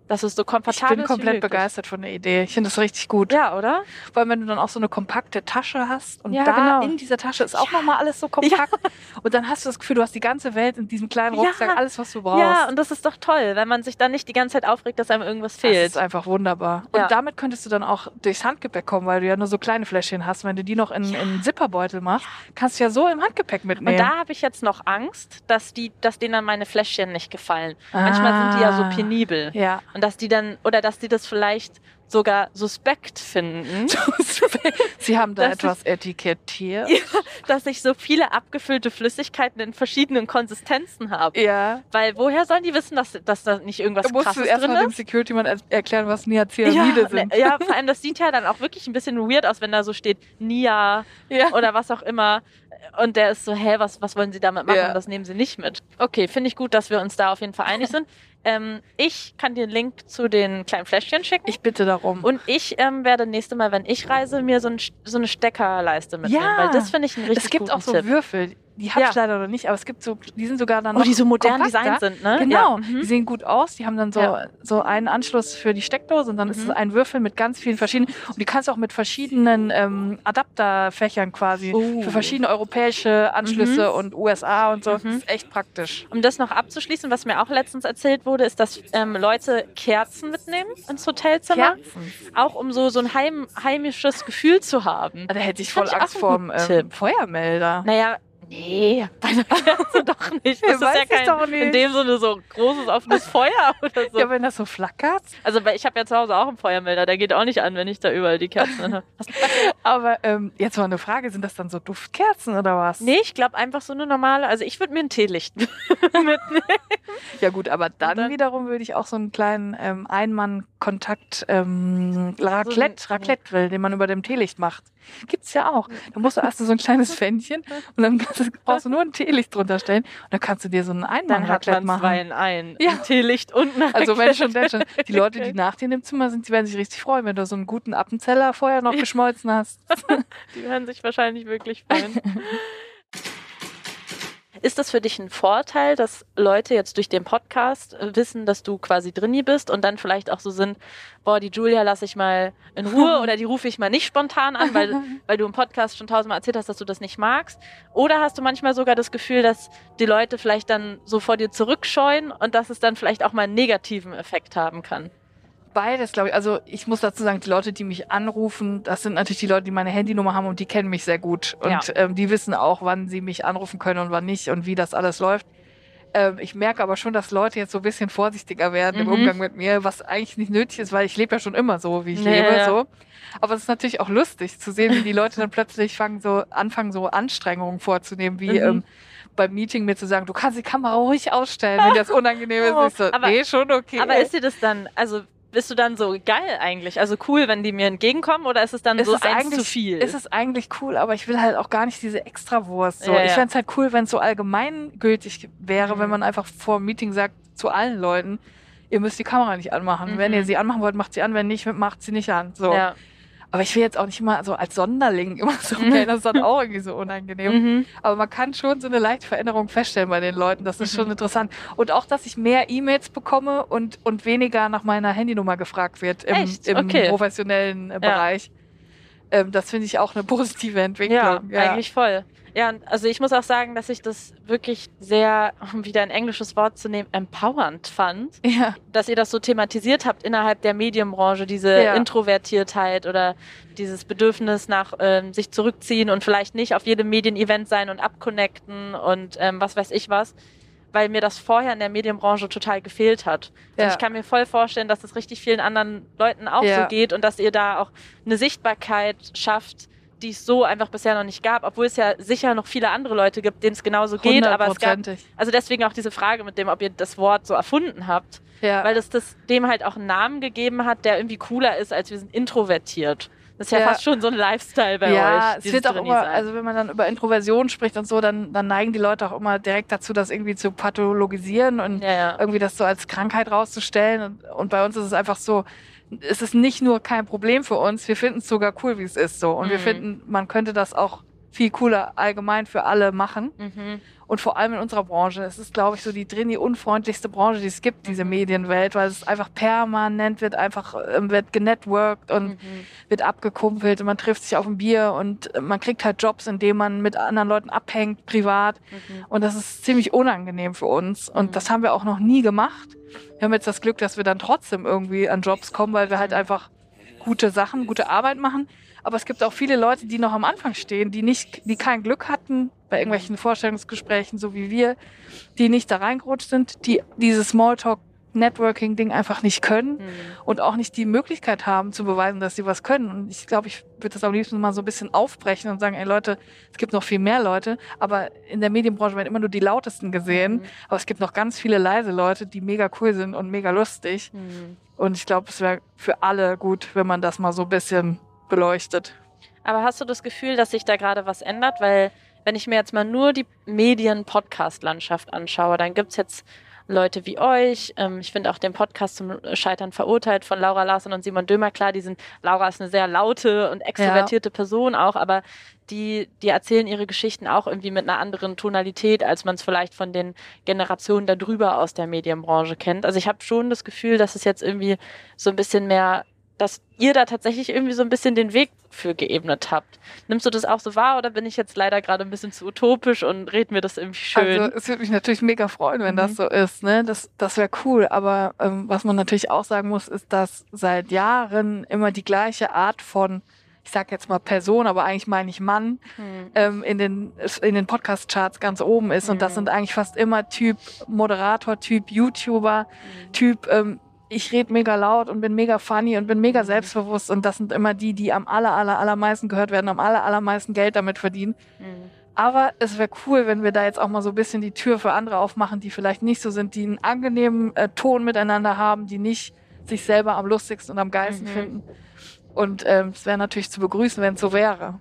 S3: Dass es so komfortabel ist.
S1: Ich bin komplett begeistert von der Idee. Ich finde das richtig gut.
S3: Ja, oder?
S1: Weil wenn du dann auch so eine kompakte Tasche hast und in dieser Tasche ist auch nochmal alles so kompakt. Ja. Und dann hast du das Gefühl, du hast die ganze Welt in diesem kleinen Rucksack, alles, was du brauchst.
S3: Ja, und das ist doch toll, wenn man sich dann nicht die ganze Zeit aufregt, dass einem irgendwas fehlt.
S1: Das ist einfach wunderbar. Und damit könntest du dann auch durchs Handgepäck kommen, weil du ja nur so kleine Fläschchen hast. Wenn du die noch in einen Zipperbeutel machst, kannst du ja so im Handgepäck mitnehmen.
S3: Und da habe ich jetzt noch Angst, dass denen dann meine Fläschchen nicht gefallen. Manchmal sind die ja so penibel.
S1: Ja.
S3: Und dass die dann, oder dass die das vielleicht sogar suspekt finden.
S1: Sie haben da etwas etikettiert.
S3: Ja, dass ich so viele abgefüllte Flüssigkeiten in verschiedenen Konsistenzen habe.
S1: Ja.
S3: Weil woher sollen die wissen, dass da nicht irgendwas Krasses drin ist?
S1: Musst du erstmal dem Security-Mann erklären, was Niacinamide sind.
S3: Ja, vor allem, das sieht ja dann auch wirklich ein bisschen weird aus, wenn da so steht Nia oder was auch immer. Und der ist so, was wollen Sie damit machen? Ja. Das nehmen Sie nicht mit. Okay, finde ich gut, dass wir uns da auf jeden Fall einig sind. Ich kann dir einen Link zu den kleinen Fläschchen schicken.
S1: Ich bitte darum.
S3: Und ich werde nächste Mal, wenn ich reise, mir so eine Steckerleiste mitnehmen. Weil das finde ich einen richtig guten Tipp.
S1: Es gibt auch so Würfel. Die habe ich leider noch nicht, aber es gibt so, die sind sogar dann noch
S3: die so modern designt sind, ne?
S1: Genau, die sehen gut aus. Die haben dann so einen Anschluss für die Steckdose und dann ist es ein Würfel mit ganz vielen verschiedenen. Und die kannst du auch mit verschiedenen Adapterfächern quasi für verschiedene europäische Anschlüsse und USA und so. Das ist echt praktisch.
S3: Um das noch abzuschließen, was mir auch letztens erzählt wurde, ist, dass Leute Kerzen mitnehmen ins Hotelzimmer. Kerzen? Auch um so ein heimisches Gefühl zu haben.
S1: Da hätte ich voll Angst vor dem Feuermelder.
S3: Naja, nee, bei einer Kerze doch nicht. Das ist ja kein in dem Sinne so großes offenes Feuer oder so.
S1: Ja, wenn das so flackert.
S3: Also ich habe ja zu Hause auch einen Feuermelder, der geht auch nicht an, wenn ich da überall die Kerzen habe.
S1: Aber jetzt mal eine Frage, sind das dann so Duftkerzen oder was?
S3: Nee, ich glaube einfach so eine normale, also ich würde mir ein Teelicht mitnehmen.
S1: Ja gut, aber dann wiederum würde ich auch so einen kleinen Ein-Mann-Kontakt Raclette-Grill, den man über dem Teelicht macht. Gibt's ja auch. Da musst du erst so ein kleines Fännchen und dann brauchst du nur ein Teelicht drunter stellen und dann kannst du dir so einen Ein-Mann-Raclette machen.
S3: Dann hat man 2 in 1. Ein Teelicht und ein
S1: Also wenn schon. Die Leute, die nach dir im Zimmer sind, die werden sich richtig freuen, wenn du so einen guten Appenzeller vorher noch geschmolzen hast.
S3: Die werden sich wahrscheinlich wirklich freuen. Ist das für dich ein Vorteil, dass Leute jetzt durch den Podcast wissen, dass du quasi drinni bist und dann vielleicht auch so sind, die Julia lasse ich mal in Ruhe oder die rufe ich mal nicht spontan an, weil du im Podcast schon 1000-mal erzählt hast, dass du das nicht magst? Oder hast du manchmal sogar das Gefühl, dass die Leute vielleicht dann so vor dir zurückscheuen und dass es dann vielleicht auch mal einen negativen Effekt haben kann?
S1: Beides, glaube ich. Also ich muss dazu sagen, die Leute, die mich anrufen, das sind natürlich die Leute, die meine Handynummer haben und die kennen mich sehr gut. Und die wissen auch, wann sie mich anrufen können und wann nicht und wie das alles läuft. Ich merke aber schon, dass Leute jetzt so ein bisschen vorsichtiger werden im Umgang mit mir, was eigentlich nicht nötig ist, weil ich lebe ja schon immer so, wie ich lebe. So. Aber es ist natürlich auch lustig zu sehen, wie die Leute dann plötzlich anfangen, so Anstrengungen vorzunehmen, wie beim Meeting mir zu sagen, du kannst die Kamera ruhig ausstellen, wenn das unangenehm ist. Ich so, nee, schon okay.
S3: Aber ist dir das dann, also bist du dann so geil eigentlich? Also cool, wenn die mir entgegenkommen oder ist es dann so eins zu viel?
S1: Es ist eigentlich cool, aber ich will halt auch gar nicht diese Extrawurst. So. Ich fände es halt cool, wenn es so allgemeingültig wäre, wenn man einfach vor dem Meeting sagt zu allen Leuten, ihr müsst die Kamera nicht anmachen. Wenn ihr sie anmachen wollt, macht sie an, wenn nicht, macht sie nicht an. So. Ja. Aber ich will jetzt auch nicht immer so als Sonderling immer so, das ist dann auch irgendwie so unangenehm. Aber man kann schon so eine leichte Veränderung feststellen bei den Leuten. Das ist schon interessant. Und auch, dass ich mehr E-Mails bekomme und weniger nach meiner Handynummer gefragt wird im professionellen Bereich. Das finde ich auch eine positive Entwicklung.
S3: Ja, eigentlich voll. Ja, also ich muss auch sagen, dass ich das wirklich sehr, um wieder ein englisches Wort zu nehmen, empowernd fand, dass ihr das so thematisiert habt innerhalb der Medienbranche, diese Introvertiertheit oder dieses Bedürfnis nach sich zurückziehen und vielleicht nicht auf jedem Medienevent sein und abconnecten und was weiß ich was, weil mir das vorher in der Medienbranche total gefehlt hat. Und ich kann mir voll vorstellen, dass es richtig vielen anderen Leuten auch so geht und dass ihr da auch eine Sichtbarkeit schafft, die es so einfach bisher noch nicht gab, obwohl es ja sicher noch viele andere Leute gibt, denen es genauso geht. Aber es gab, also deswegen auch diese Frage mit dem, ob ihr das Wort so erfunden habt, weil das dem halt auch einen Namen gegeben hat, der irgendwie cooler ist, als wir sind introvertiert. Das ist ja fast schon so ein Lifestyle bei euch.
S1: Ja, es wird auch immer, also wenn man dann über Introversion spricht und so, dann neigen die Leute auch immer direkt dazu, das irgendwie zu pathologisieren und irgendwie das so als Krankheit rauszustellen. Und bei uns ist es einfach so, es ist nicht nur kein Problem für uns, wir finden es sogar cool, wie es ist so. Und wir finden, man könnte das auch viel cooler allgemein für alle machen. Und vor allem in unserer Branche. Es ist, glaube ich, so die unfreundlichste Branche, die es gibt, diese Medienwelt, weil es einfach permanent wird genetworked und wird abgekumpelt und man trifft sich auf ein Bier und man kriegt halt Jobs, in denen man mit anderen Leuten abhängt, privat. Und das ist ziemlich unangenehm für uns. Und das haben wir auch noch nie gemacht. Wir haben jetzt das Glück, dass wir dann trotzdem irgendwie an Jobs kommen, weil wir halt einfach gute Arbeit machen. Aber es gibt auch viele Leute, die noch am Anfang stehen, die kein Glück hatten bei irgendwelchen Vorstellungsgesprächen, so wie wir, die nicht da reingerutscht sind, die dieses Smalltalk-Networking-Ding einfach nicht können und auch nicht die Möglichkeit haben zu beweisen, dass sie was können. Und ich glaube, ich würde das am liebsten mal so ein bisschen aufbrechen und sagen, ey Leute, es gibt noch viel mehr Leute, aber in der Medienbranche werden immer nur die Lautesten gesehen. Aber es gibt noch ganz viele leise Leute, die mega cool sind und mega lustig. Und ich glaube, es wäre für alle gut, wenn man das mal so ein bisschen beleuchtet.
S3: Aber hast du das Gefühl, dass sich da gerade was ändert? Weil wenn ich mir jetzt mal nur die Medien-Podcast-Landschaft anschaue, dann gibt's jetzt Leute wie euch. Ich finde auch den Podcast zum Scheitern verurteilt von Laura Larsson und Simon Dömer. Klar, Laura ist eine sehr laute und extrovertierte Person auch, aber die erzählen ihre Geschichten auch irgendwie mit einer anderen Tonalität, als man es vielleicht von den Generationen darüber aus der Medienbranche kennt. Also ich habe schon das Gefühl, dass es jetzt irgendwie so ein bisschen mehr, dass ihr da tatsächlich irgendwie so ein bisschen den Weg für geebnet habt. Nimmst du das auch so wahr oder bin ich jetzt leider gerade ein bisschen zu utopisch und red mir das irgendwie schön?
S1: Also es würde mich natürlich mega freuen, wenn das so ist, ne? Das wäre cool, aber was man natürlich auch sagen muss, ist, dass seit Jahren immer die gleiche Art von, ich sag jetzt mal Person, aber eigentlich meine ich Mann, in den Podcast-Charts ganz oben ist. Und das sind eigentlich fast immer Typ Moderator, Typ YouTuber, Typ ich rede mega laut und bin mega funny und bin mega selbstbewusst und das sind immer die am allermeisten gehört werden, am allermeisten Geld damit verdienen. Aber es wäre cool, wenn wir da jetzt auch mal so ein bisschen die Tür für andere aufmachen, die vielleicht nicht so sind, die einen angenehmen Ton miteinander haben, die nicht sich selber am lustigsten und am geilsten finden. Und es wäre natürlich zu begrüßen, wenn es so wäre.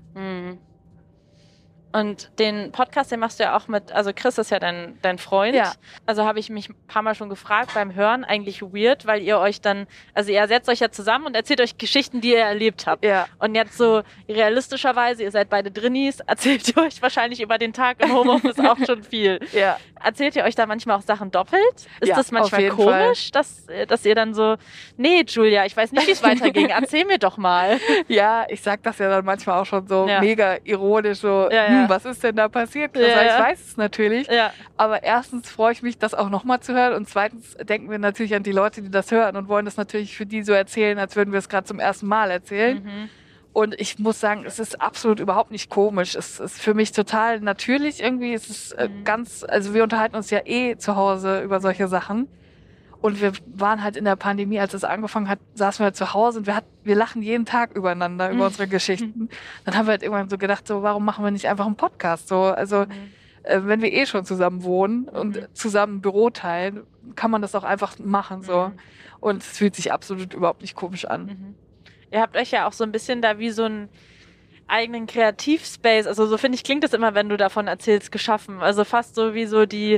S3: Und den Podcast, den machst du ja auch mit, also Chris ist ja dein Freund.
S1: Ja.
S3: Also habe ich mich ein paar Mal schon gefragt beim Hören, eigentlich weird, weil ihr euch dann, also ihr setzt euch ja zusammen und erzählt euch Geschichten, die ihr erlebt habt.
S1: Ja.
S3: Und jetzt so realistischerweise, ihr seid beide Drinnies, erzählt ihr euch wahrscheinlich über den Tag im Homeoffice auch schon viel.
S1: Ja.
S3: Erzählt ihr euch da manchmal auch Sachen doppelt? Ist
S1: Ja,
S3: das manchmal
S1: auf jeden
S3: komisch, dass ihr dann so, nee, Julia, ich weiß nicht, wie es weiterging, erzähl mir doch mal.
S1: Ja, ich sag das ja dann manchmal auch schon so mega ironisch, so, was ist denn da passiert? Ich weiß es natürlich. Ja. Aber erstens freue ich mich, das auch nochmal zu hören und zweitens denken wir natürlich an die Leute, die das hören und wollen das natürlich für die so erzählen, als würden wir es gerade zum ersten Mal erzählen. Und ich muss sagen, es ist absolut überhaupt nicht komisch. Es ist für mich total natürlich irgendwie. Es ist also wir unterhalten uns ja zu Hause über solche Sachen. Und wir waren halt in der Pandemie, als es angefangen hat, saßen wir halt zu Hause und wir lachen jeden Tag übereinander, über unsere Geschichten. Dann haben wir halt irgendwann so gedacht, so, warum machen wir nicht einfach einen Podcast? So, also, wenn wir schon zusammen wohnen und zusammen ein Büro teilen, kann man das auch einfach machen, so. Und es fühlt sich absolut überhaupt nicht komisch an.
S3: Ihr habt euch ja auch so ein bisschen da wie so ein eigenen Kreativspace, also so finde ich, klingt das immer, wenn du davon erzählst, geschaffen. Also fast so wie so die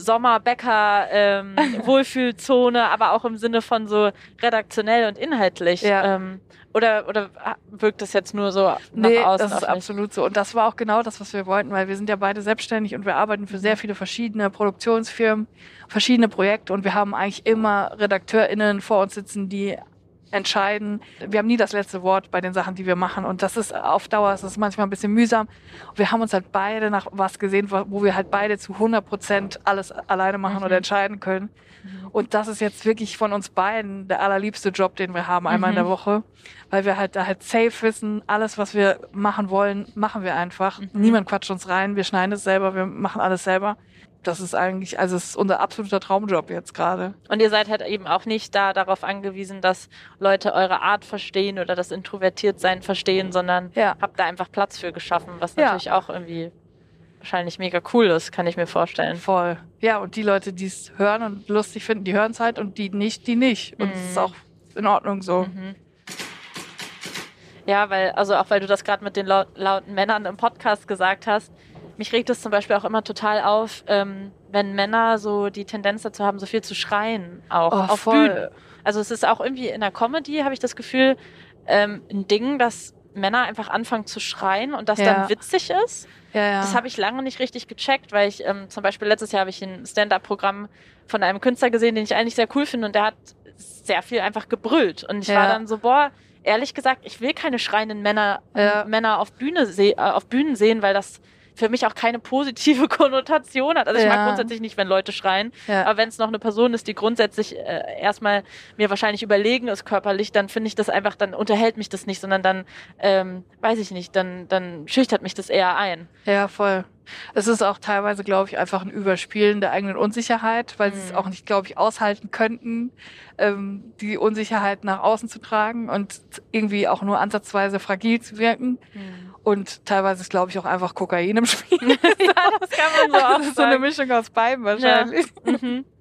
S3: Sommerbäcker Wohlfühlzone, aber auch im Sinne von so redaktionell und inhaltlich.
S1: Ja.
S3: Oder wirkt das jetzt nur so nach außen?
S1: Das ist absolut so. Und das war auch genau das, was wir wollten, weil wir sind ja beide selbstständig und wir arbeiten für sehr viele verschiedene Produktionsfirmen, verschiedene Projekte und wir haben eigentlich immer RedakteurInnen vor uns sitzen, die entscheiden. Wir haben nie das letzte Wort bei den Sachen, die wir machen. Und das ist auf Dauer, es ist manchmal ein bisschen mühsam. Und wir haben uns halt beide nach was gesehen, wo wir halt beide zu 100% alles alleine machen oder entscheiden können. Und das ist jetzt wirklich von uns beiden der allerliebste Job, den wir haben, einmal in der Woche. Weil wir halt da halt safe wissen, alles, was wir machen wollen, machen wir einfach. Niemand quatscht uns rein, wir schneiden es selber, wir machen alles selber. Das ist eigentlich, also es ist unser absoluter Traumjob jetzt gerade.
S3: Und ihr seid halt eben auch nicht darauf angewiesen, dass Leute eure Art verstehen oder das Introvertiertsein verstehen, sondern habt da einfach Platz für geschaffen, was natürlich auch irgendwie wahrscheinlich mega cool ist, kann ich mir vorstellen.
S1: Voll. Ja, und die Leute, die es hören und lustig finden, die hören es halt und die nicht. Und es ist auch in Ordnung so.
S3: Ja, weil du das gerade mit den lauten Männern im Podcast gesagt hast, mich regt es zum Beispiel auch immer total auf, wenn Männer so die Tendenz dazu haben, so viel zu schreien, auch auf Bühnen. Also es ist auch irgendwie in der Comedy, habe ich das Gefühl, ein Ding, dass Männer einfach anfangen zu schreien und das dann witzig ist.
S1: Ja.
S3: Das habe ich lange nicht richtig gecheckt, weil ich zum Beispiel letztes Jahr habe ich ein Stand-up-Programm von einem Künstler gesehen, den ich eigentlich sehr cool finde und der hat sehr viel einfach gebrüllt und ich war dann so, ehrlich gesagt, ich will keine schreienden Männer auf Bühnen sehen, weil das für mich auch keine positive Konnotation hat. Also ich mag grundsätzlich nicht, wenn Leute schreien, aber wenn es noch eine Person ist, die grundsätzlich erstmal mir wahrscheinlich überlegen ist körperlich, dann finde ich das einfach, dann unterhält mich das nicht, sondern dann, weiß ich nicht, dann schüchtert mich das eher ein.
S1: Ja, voll. Es ist auch teilweise, glaube ich, einfach ein Überspielen der eigenen Unsicherheit, weil sie es auch nicht, glaube ich, aushalten könnten, die Unsicherheit nach außen zu tragen und irgendwie auch nur ansatzweise fragil zu wirken. Und teilweise ist, glaube ich, auch einfach Kokain im Spiel.
S3: Ja, das kann man so auch sagen.
S1: Das ist so eine Mischung aus beiden wahrscheinlich.
S3: Ja.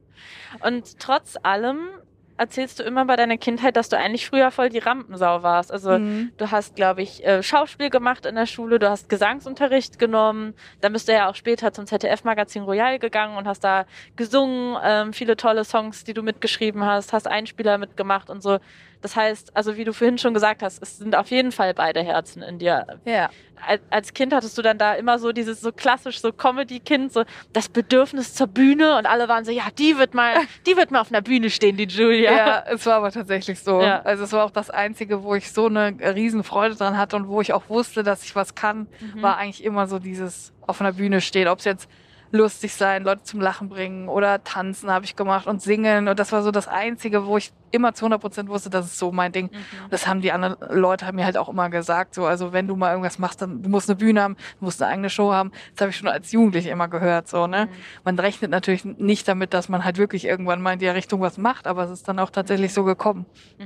S3: Und trotz allem erzählst du immer bei deiner Kindheit, dass du eigentlich früher voll die Rampensau warst. Also du hast, glaube ich, Schauspiel gemacht in der Schule, du hast Gesangsunterricht genommen, dann bist du ja auch später zum ZDF-Magazin Royal gegangen und hast da gesungen, viele tolle Songs, die du mitgeschrieben hast Einspieler mitgemacht und so. Das heißt, also wie du vorhin schon gesagt hast, es sind auf jeden Fall beide Herzen in dir.
S1: Ja.
S3: Als Kind hattest du dann da immer so dieses so klassisch so Comedy-Kind, so das Bedürfnis zur Bühne und alle waren so, ja, die wird mal auf einer Bühne stehen, die Julia.
S1: Ja, es war aber tatsächlich so.
S3: Ja.
S1: Also es war auch das Einzige, wo ich so eine riesen Freude dran hatte und wo ich auch wusste, dass ich was kann, war eigentlich immer so dieses auf einer Bühne stehen. Ob es jetzt lustig sein, Leute zum Lachen bringen oder tanzen habe ich gemacht und singen. Und das war so das Einzige, wo ich immer zu 100% wusste, das ist so mein Ding. Das haben die anderen Leute haben mir halt auch immer gesagt. So, also wenn du mal irgendwas machst, dann du musst eine Bühne haben, du musst eine eigene Show haben. Das habe ich schon als Jugendliche immer gehört. So, ne? Man rechnet natürlich nicht damit, dass man halt wirklich irgendwann mal in die Richtung was macht, aber es ist dann auch tatsächlich so gekommen.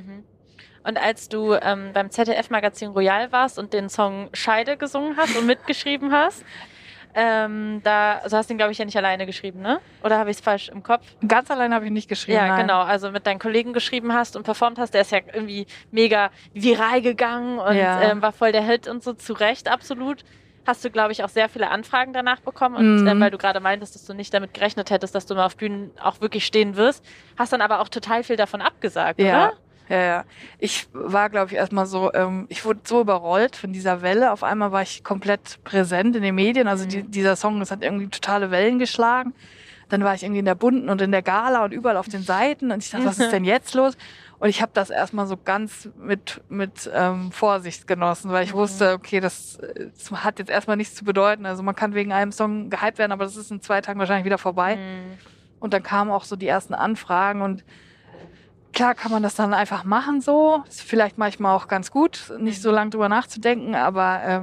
S3: Und als du beim ZDF-Magazin Royal warst und den Song Scheide gesungen hast und mitgeschrieben hast, also hast du ihn, glaube ich, ja nicht alleine geschrieben, ne? Oder habe ich es falsch im Kopf?
S1: Ganz alleine habe ich nicht geschrieben.
S3: Ja,
S1: nein.
S3: genau. Also mit deinen Kollegen geschrieben hast und performt hast, der ist ja irgendwie mega viral gegangen und war voll der Hit und so, zu Recht, absolut. Hast du, glaube ich, auch sehr viele Anfragen danach bekommen und weil du gerade meintest, dass du nicht damit gerechnet hättest, dass du mal auf Bühnen auch wirklich stehen wirst, hast dann aber auch total viel davon abgesagt, oder?
S1: Ja. Ich war, glaube ich, erstmal so, ich wurde so überrollt von dieser Welle. Auf einmal war ich komplett präsent in den Medien. Also dieser Song, das hat irgendwie totale Wellen geschlagen. Dann war ich irgendwie in der Bunten und in der Gala und überall auf den Seiten. Und ich dachte, was ist denn jetzt los? Und ich habe das erstmal so ganz mit Vorsicht genossen, weil ich wusste, okay, das hat jetzt erstmal nichts zu bedeuten. Also man kann wegen einem Song gehypt werden, aber das ist in 2 Tagen wahrscheinlich wieder vorbei. Und dann kamen auch so die ersten Anfragen und klar kann man das dann einfach machen so. Ist vielleicht manchmal auch ganz gut, nicht so lange drüber nachzudenken, aber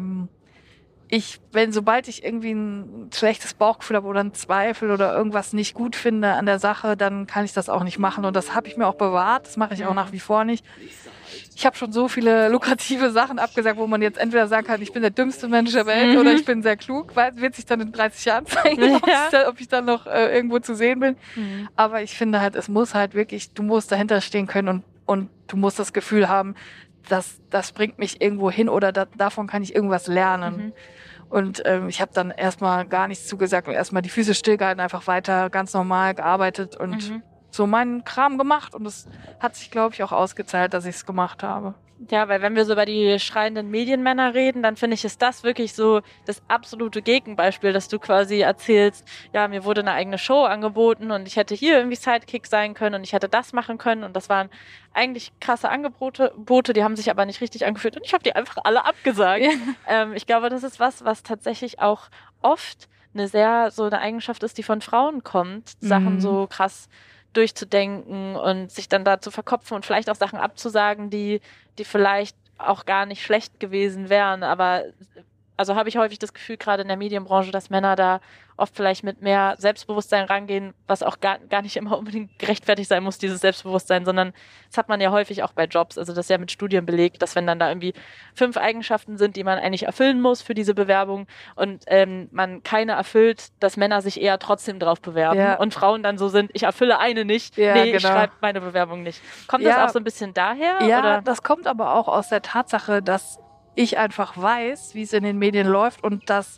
S1: sobald ich irgendwie ein schlechtes Bauchgefühl habe oder einen Zweifel oder irgendwas nicht gut finde an der Sache, dann kann ich das auch nicht machen und das habe ich mir auch bewahrt, das mache ich auch nach wie vor nicht. Ich habe schon so viele lukrative Sachen abgesagt, wo man jetzt entweder sagen kann, ich bin der dümmste Mensch der Welt oder ich bin sehr klug, weil es wird sich dann in 30 Jahren zeigen, ob ich dann noch irgendwo zu sehen bin. Aber ich finde halt, es muss halt wirklich, du musst dahinter stehen können und du musst das Gefühl haben, das bringt mich irgendwo hin oder davon kann ich irgendwas lernen. Und ich habe dann erstmal gar nichts zugesagt und erstmal die Füße stillgehalten, einfach weiter ganz normal gearbeitet und so meinen Kram gemacht. Und es hat sich, glaube ich, auch ausgezahlt, dass ich es gemacht habe.
S3: Ja, weil wenn wir so über die schreienden Medienmänner reden, dann finde ich, ist das wirklich so das absolute Gegenbeispiel, dass du quasi erzählst, ja, mir wurde eine eigene Show angeboten und ich hätte hier irgendwie Sidekick sein können und ich hätte das machen können und das waren eigentlich krasse Angebote, die haben sich aber nicht richtig angefühlt und ich habe die einfach alle abgesagt. Ich glaube, das ist was tatsächlich auch oft so eine Eigenschaft ist, die von Frauen kommt, Sachen so krass durchzudenken und sich dann da zu verkopfen und vielleicht auch Sachen abzusagen, die vielleicht auch gar nicht schlecht gewesen wären. Aber also habe ich häufig das Gefühl, gerade in der Medienbranche, dass Männer da oft vielleicht mit mehr Selbstbewusstsein rangehen, was auch gar nicht immer unbedingt gerechtfertigt sein muss, dieses Selbstbewusstsein, sondern das hat man ja häufig auch bei Jobs. Also das ist ja mit Studien belegt, dass wenn dann da irgendwie 5 Eigenschaften sind, die man eigentlich erfüllen muss für diese Bewerbung und man keine erfüllt, dass Männer sich eher trotzdem drauf bewerben und Frauen dann so sind, ich erfülle eine nicht, ich schreibe meine Bewerbung nicht. Kommt das auch so ein bisschen daher?
S1: Ja,
S3: oder?
S1: Das kommt aber auch aus der Tatsache, dass ich einfach weiß, wie es in den Medien läuft und dass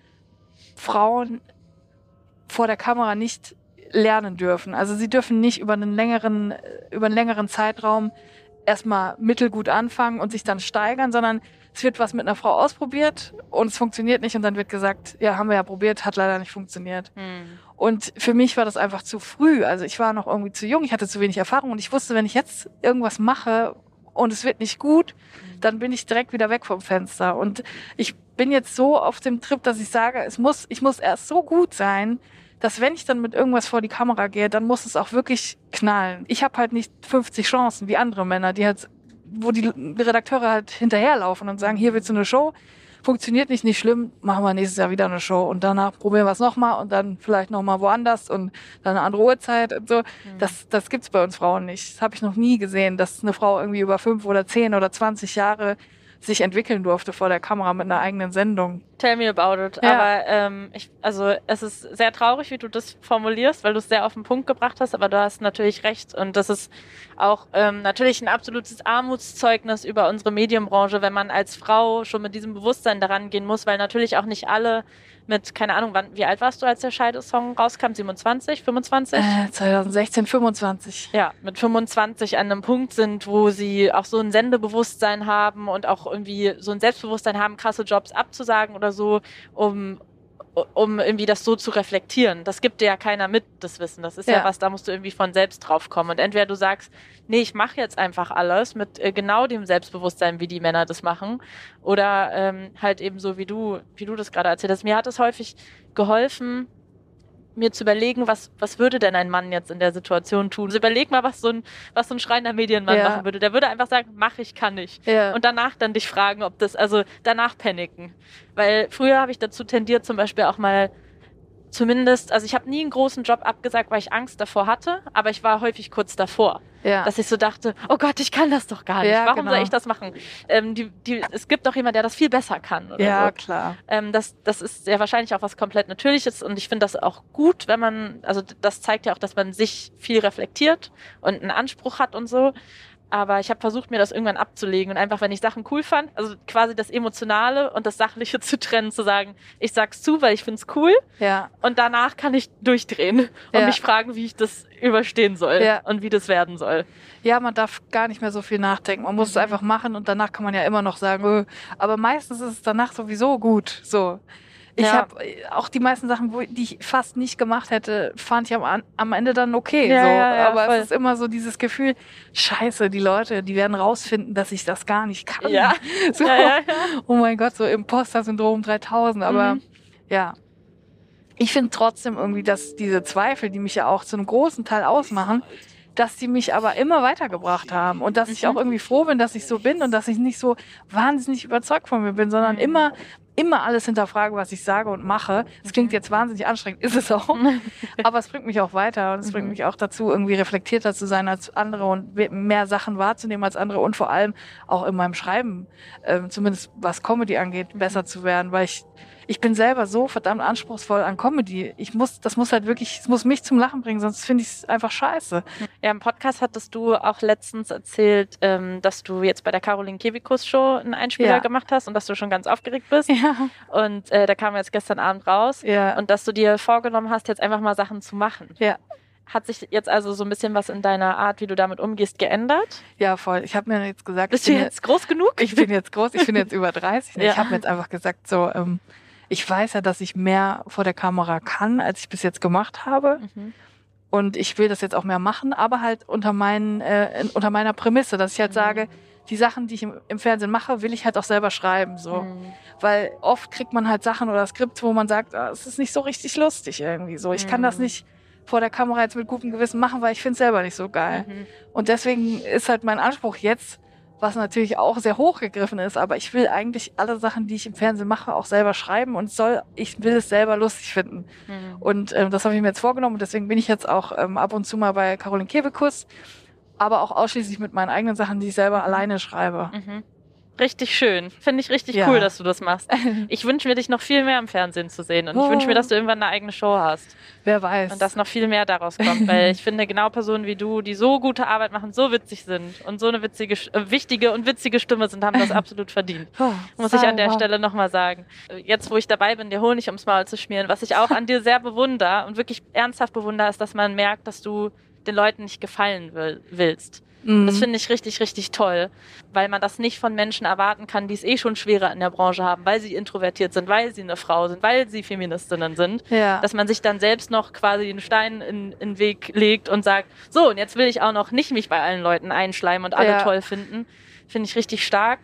S1: Frauen vor der Kamera nicht lernen dürfen. Also sie dürfen nicht über einen längeren Zeitraum erstmal mittelgut anfangen und sich dann steigern, sondern es wird was mit einer Frau ausprobiert und es funktioniert nicht und dann wird gesagt, ja, haben wir ja probiert, hat leider nicht funktioniert. Und für mich war das einfach zu früh. Also ich war noch irgendwie zu jung, ich hatte zu wenig Erfahrung und ich wusste, wenn ich jetzt irgendwas mache und es wird nicht gut, dann bin ich direkt wieder weg vom Fenster. Und ich bin jetzt so auf dem Trip, dass ich sage, ich muss erst so gut sein, dass wenn ich dann mit irgendwas vor die Kamera gehe, dann muss es auch wirklich knallen. Ich habe halt nicht 50 Chancen wie andere Männer, die halt, wo die Redakteure halt hinterherlaufen und sagen, hier willst du eine Show, funktioniert nicht schlimm, machen wir nächstes Jahr wieder eine Show und danach probieren wir es nochmal und dann vielleicht nochmal woanders und dann eine andere Uhrzeit und so. Das gibt's bei uns Frauen nicht. Das habe ich noch nie gesehen, dass eine Frau irgendwie über 5 oder 10 oder 20 Jahre sich entwickeln durfte vor der Kamera mit einer eigenen Sendung.
S3: Tell me about it. Ja. Aber es ist sehr traurig, wie du das formulierst, weil du es sehr auf den Punkt gebracht hast, aber du hast natürlich recht. Und das ist auch natürlich ein absolutes Armutszeugnis über unsere Medienbranche, wenn man als Frau schon mit diesem Bewusstsein daran gehen muss, weil natürlich auch nicht alle mit, keine Ahnung, wie alt warst du, als der Scheidesong rauskam? 27, 25?
S1: 2016, 25.
S3: Ja, mit 25 an einem Punkt sind, wo sie auch so ein Sendebewusstsein haben und auch irgendwie so ein Selbstbewusstsein haben, krasse Jobs abzusagen oder so, um irgendwie das so zu reflektieren. Das gibt dir ja keiner mit, das Wissen. Das ist ja was, da musst du irgendwie von selbst drauf kommen. Und entweder du sagst, nee, ich mache jetzt einfach alles mit genau dem Selbstbewusstsein, wie die Männer das machen. Oder halt eben so, wie du das gerade erzählt hast. Mir hat es häufig geholfen, mir zu überlegen, was würde denn ein Mann jetzt in der Situation tun? Also überleg mal, was so ein schreiender Medienmann machen würde. Der würde einfach sagen, mach ich, kann ich. Ja. Und danach dann dich fragen, danach paniken. Weil früher habe ich dazu tendiert, zum Beispiel auch mal zumindest, also ich habe nie einen großen Job abgesagt, weil ich Angst davor hatte, aber ich war häufig kurz davor. Ja. Dass ich so dachte, oh Gott, ich kann das doch gar nicht. Ja, warum soll ich das machen? Es gibt doch jemand, der das viel besser kann. Oder
S1: ja,
S3: so.
S1: Klar.
S3: Das ist ja wahrscheinlich auch was komplett Natürliches und ich finde das auch gut, das zeigt ja auch, dass man sich viel reflektiert und einen Anspruch hat und so. Aber ich habe versucht, mir das irgendwann abzulegen und einfach, wenn ich Sachen cool fand, also quasi das Emotionale und das Sachliche zu trennen, zu sagen, ich sag's zu, weil ich find's cool. Ja. Und danach kann ich durchdrehen und mich fragen, wie ich das überstehen soll und wie das werden soll.
S1: Ja, man darf gar nicht mehr so viel nachdenken. Man muss es einfach machen und danach kann man ja immer noch sagen, aber meistens ist es danach sowieso gut. So. Ich habe auch die meisten Sachen, die ich fast nicht gemacht hätte, fand ich am Ende dann okay. Ja, so. Aber voll. Es ist immer so dieses Gefühl, scheiße, die Leute, die werden rausfinden, dass ich das gar nicht kann. Ja. So, oh mein Gott, so Imposter-Syndrom 3000. Aber ja, ich finde trotzdem irgendwie, dass diese Zweifel, die mich ja auch zu einem großen Teil ausmachen, dass die mich aber immer weitergebracht haben und dass ich auch irgendwie froh bin, dass ich so bin und dass ich nicht so wahnsinnig überzeugt von mir bin, sondern immer alles hinterfrage, was ich sage und mache. Das klingt jetzt wahnsinnig anstrengend, ist es auch. Aber es bringt mich auch weiter und es bringt mich auch dazu, irgendwie reflektierter zu sein als andere und mehr Sachen wahrzunehmen als andere und vor allem auch in meinem Schreiben, zumindest was Comedy angeht, besser zu werden, weil ich bin selber so verdammt anspruchsvoll an Comedy. Es muss mich zum Lachen bringen, sonst finde ich es einfach scheiße.
S3: Ja, im Podcast hattest du auch letztens erzählt, dass du jetzt bei der Caroline Kebekus Show einen Einspieler gemacht hast und dass du schon ganz aufgeregt bist. Ja. Und da kam jetzt gestern Abend raus. Ja. Und dass du dir vorgenommen hast, jetzt einfach mal Sachen zu machen. Ja. Hat sich jetzt also so ein bisschen was in deiner Art, wie du damit umgehst, geändert?
S1: Ja, voll. Ich habe mir jetzt gesagt...
S3: Bist du jetzt groß genug?
S1: Ich bin jetzt groß, ich bin jetzt über 30. Ja. Ich habe mir jetzt einfach gesagt, so... ich weiß ja, dass ich mehr vor der Kamera kann, als ich bis jetzt gemacht habe. Und ich will das jetzt auch mehr machen, aber halt unter meiner Prämisse, dass ich halt sage, die Sachen, die ich im Fernsehen mache, will ich halt auch selber schreiben. So. Weil oft kriegt man halt Sachen oder Skripte, wo man sagt, es ist nicht so richtig lustig irgendwie. So. Ich kann das nicht vor der Kamera jetzt mit gutem Gewissen machen, weil ich finde es selber nicht so geil. Und deswegen ist halt mein Anspruch jetzt, was natürlich auch sehr hochgegriffen ist, aber ich will eigentlich alle Sachen, die ich im Fernsehen mache, auch selber schreiben und ich will es selber lustig finden. Und das habe ich mir jetzt vorgenommen und deswegen bin ich jetzt auch ab und zu mal bei Caroline Kebekus, aber auch ausschließlich mit meinen eigenen Sachen, die ich selber alleine schreibe.
S3: Richtig schön. Finde ich richtig cool, dass du das machst. Ich wünsche mir, dich noch viel mehr im Fernsehen zu sehen. Und ich wünsche mir, dass du irgendwann eine eigene Show hast.
S1: Wer weiß.
S3: Und dass noch viel mehr daraus kommt. Weil ich finde, genau Personen wie du, die so gute Arbeit machen, so witzig sind und so eine wichtige und witzige Stimme sind, haben das absolut verdient. Muss ich an der Stelle nochmal sagen. Jetzt, wo ich dabei bin, dir Honig ums Maul zu schmieren, was ich auch an dir sehr bewundere und wirklich ernsthaft bewundere, ist, dass man merkt, dass du den Leuten nicht gefallen willst. Mhm. Das finde ich richtig, richtig toll, weil man das nicht von Menschen erwarten kann, die es eh schon schwerer in der Branche haben, weil sie introvertiert sind, weil sie eine Frau sind, weil sie Feministinnen sind, dass man sich dann selbst noch quasi einen Stein in den Weg legt und sagt, so, und jetzt will ich auch noch nicht mich bei allen Leuten einschleimen und alle toll finden. Finde ich richtig stark.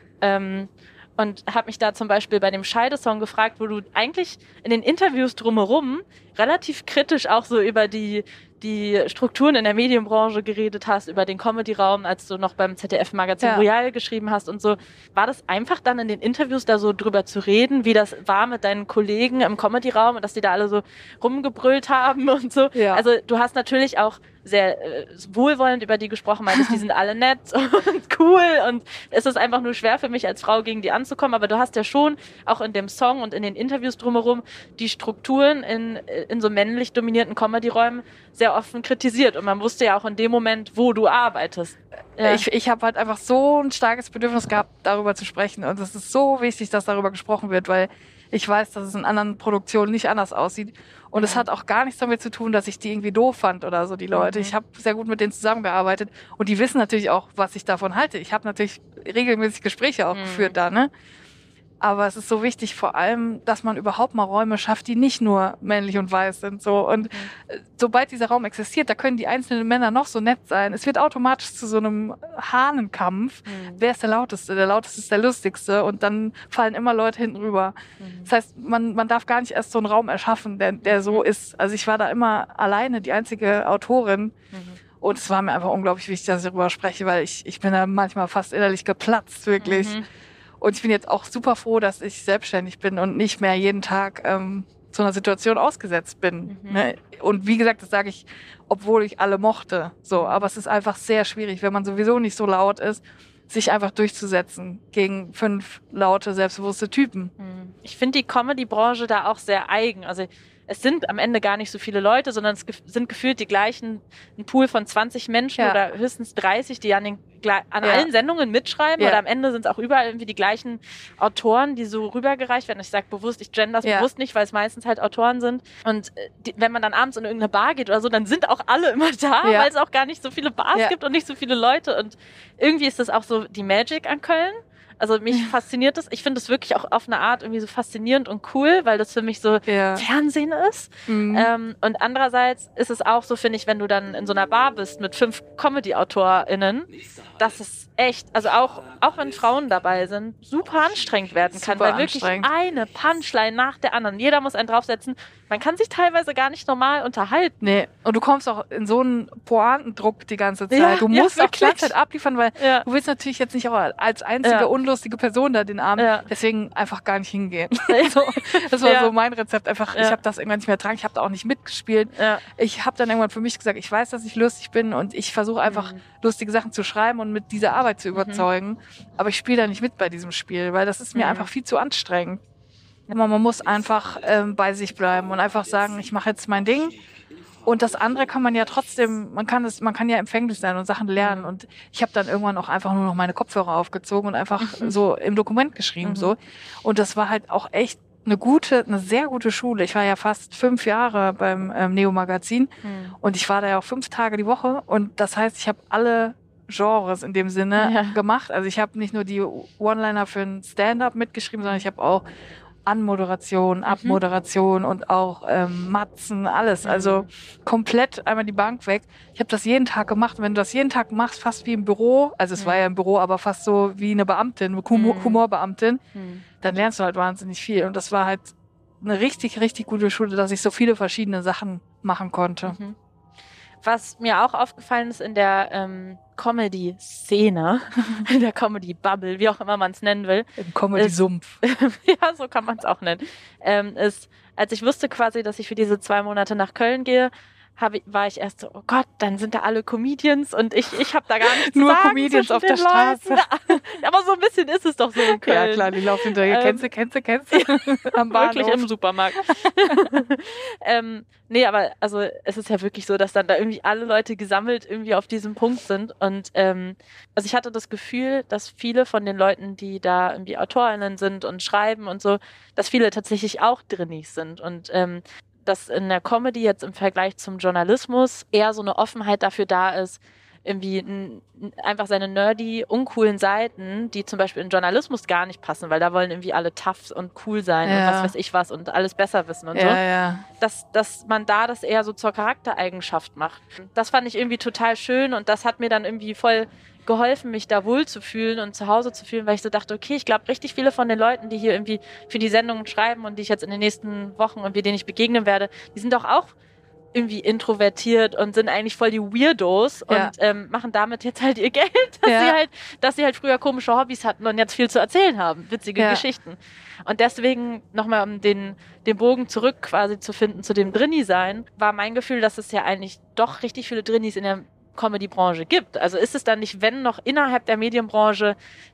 S3: Und habe mich da zum Beispiel bei dem Scheidesong gefragt, wo du eigentlich in den Interviews drumherum relativ kritisch auch so über die Strukturen in der Medienbranche geredet hast, über den Comedy-Raum, als du noch beim ZDF-Magazin Royal geschrieben hast und so. War das einfach dann in den Interviews da so drüber zu reden, wie das war mit deinen Kollegen im Comedy-Raum und dass die da alle so rumgebrüllt haben und so? Ja. Also du hast natürlich auch sehr wohlwollend über die gesprochen, meintest, die sind alle nett und cool und es ist einfach nur schwer für mich als Frau gegen die anzukommen, aber du hast ja schon auch in dem Song und in den Interviews drumherum die Strukturen in so männlich dominierten Comedy-Räumen sehr offen kritisiert und man wusste ja auch in dem Moment, wo du arbeitest.
S1: Ja. Ich habe halt einfach so ein starkes Bedürfnis gehabt, darüber zu sprechen und es ist so wichtig, dass darüber gesprochen wird, weil ich weiß, dass es in anderen Produktionen nicht anders aussieht. Und es hat auch gar nichts damit zu tun, dass ich die irgendwie doof fand oder so, die Leute. Ich habe sehr gut mit denen zusammengearbeitet und die wissen natürlich auch, was ich davon halte. Ich habe natürlich regelmäßig Gespräche auch geführt da, ne? Aber es ist so wichtig, vor allem, dass man überhaupt mal Räume schafft, die nicht nur männlich und weiß sind. So. Und sobald dieser Raum existiert, da können die einzelnen Männer noch so nett sein. Es wird automatisch zu so einem Hahnenkampf. Wer ist der Lauteste? Der Lauteste ist der Lustigste. Und dann fallen immer Leute hinten rüber. Das heißt, man darf gar nicht erst so einen Raum erschaffen, der so ist. Also ich war da immer alleine die einzige Autorin. Und es war mir einfach unglaublich wichtig, dass ich darüber spreche, weil ich bin da manchmal fast innerlich geplatzt, wirklich. Und ich bin jetzt auch super froh, dass ich selbstständig bin und nicht mehr jeden Tag zu einer Situation ausgesetzt bin. Ne? Und wie gesagt, das sage ich, obwohl ich alle mochte. So, aber es ist einfach sehr schwierig, wenn man sowieso nicht so laut ist, sich einfach durchzusetzen gegen 5 laute, selbstbewusste Typen.
S3: Ich finde die Comedy-Branche da auch sehr eigen. Also es sind am Ende gar nicht so viele Leute, sondern es sind gefühlt die gleichen, ein Pool von 20 Menschen oder höchstens 30, die an allen Sendungen mitschreiben oder am Ende sind es auch überall irgendwie die gleichen Autoren, die so rübergereicht werden. Ich sage bewusst, ich gender das bewusst nicht, weil es meistens halt Autoren sind. Und wenn man dann abends in irgendeine Bar geht oder so, dann sind auch alle immer da, weil es auch gar nicht so viele Bars gibt und nicht so viele Leute. Und irgendwie ist das auch so die Magic an Köln. Also mich fasziniert das. Ich finde es wirklich auch auf eine Art irgendwie so faszinierend und cool, weil das für mich so Fernsehen ist. Und andererseits ist es auch so, finde ich, wenn du dann in so einer Bar bist mit 5 Comedy-AutorInnen, dass es echt, also auch wenn Frauen dabei sind, super anstrengend werden kann, weil wirklich eine Punchline nach der anderen. Jeder muss einen draufsetzen. Man kann sich teilweise gar nicht normal unterhalten.
S1: Nee, und du kommst auch in so einen Pointendruck die ganze Zeit. Du musst auch die ganze Zeit abliefern, weil du willst natürlich jetzt nicht auch als einzige unlustige Person da den Abend, deswegen einfach gar nicht hingehen. So, das war so mein Rezept. Einfach, ich habe das irgendwann nicht mehr ertragen, ich habe da auch nicht mitgespielt. Ich habe dann irgendwann für mich gesagt, ich weiß, dass ich lustig bin und ich versuche einfach lustige Sachen zu schreiben und mit dieser Arbeit zu überzeugen. Aber ich spiele da nicht mit bei diesem Spiel, weil das ist mir einfach viel zu anstrengend. Man muss einfach bei sich bleiben und einfach sagen, ich mache jetzt mein Ding. Und das andere kann man ja trotzdem, man kann ja empfänglich sein und Sachen lernen. Und ich habe dann irgendwann auch einfach nur noch meine Kopfhörer aufgezogen und einfach so im Dokument geschrieben. So. Und das war halt auch echt eine sehr gute Schule. Ich war ja fast 5 Jahre beim Neo-Magazin und ich war da ja auch 5 Tage die Woche. Und das heißt, ich habe alle Genres in dem Sinne gemacht. Also ich habe nicht nur die One-Liner für ein Stand-up mitgeschrieben, sondern ich habe auch Anmoderation, Abmoderation und auch Matzen, alles. Also komplett einmal die Bank weg. Ich habe das jeden Tag gemacht. Und wenn du das jeden Tag machst, fast wie im Büro, also es war ja im Büro, aber fast so wie eine Beamtin, eine Humorbeamtin, dann lernst du halt wahnsinnig viel. Und das war halt eine richtig, richtig gute Schule, dass ich so viele verschiedene Sachen machen konnte.
S3: Was mir auch aufgefallen ist in der Comedy-Szene, in der Comedy-Bubble, wie auch immer man es nennen will.
S1: Im Comedy-Sumpf.
S3: Ja, so kann man es auch nennen. Ist, als ich wusste quasi, dass ich für diese 2 Monate nach Köln gehe, war ich erst so, oh Gott, dann sind da alle Comedians und ich habe da gar nichts zu
S1: nur
S3: sagen. Nur
S1: Comedians auf der Straße.
S3: Aber so ein bisschen ist es doch so in Köln.
S1: Ja klar, die laufen hinterher. Kennst du? Am Bahnhof.
S3: Wirklich im Supermarkt. Nee, aber also es ist ja wirklich so, dass dann da irgendwie alle Leute gesammelt irgendwie auf diesem Punkt sind. Und also ich hatte das Gefühl, dass viele von den Leuten, die da irgendwie AutorInnen sind und schreiben und so, dass viele tatsächlich auch Drinnis sind. Und dass in der Comedy jetzt im Vergleich zum Journalismus eher so eine Offenheit dafür da ist, irgendwie einfach seine nerdy, uncoolen Seiten, die zum Beispiel in Journalismus gar nicht passen, weil da wollen irgendwie alle tough und cool sein und was weiß ich was und alles besser wissen und so. Dass man da das eher so zur Charaktereigenschaft macht. Das fand ich irgendwie total schön und das hat mir dann irgendwie voll geholfen, mich da wohlzufühlen und zu Hause zu fühlen, weil ich so dachte, okay, ich glaube, richtig viele von den Leuten, die hier irgendwie für die Sendungen schreiben und die ich jetzt in den nächsten Wochen und denen ich begegnen werde, die sind doch auch irgendwie introvertiert und sind eigentlich voll die Weirdos und machen damit jetzt halt ihr Geld, dass sie halt früher komische Hobbys hatten und jetzt viel zu erzählen haben, witzige Geschichten. Und deswegen nochmal, um den Bogen zurück quasi zu finden zu dem Drinni-Sein, war mein Gefühl, dass es ja eigentlich doch richtig viele Drinnis in der Comedy-Branche gibt. Also ist es dann nicht, wenn noch innerhalb der Medienbranche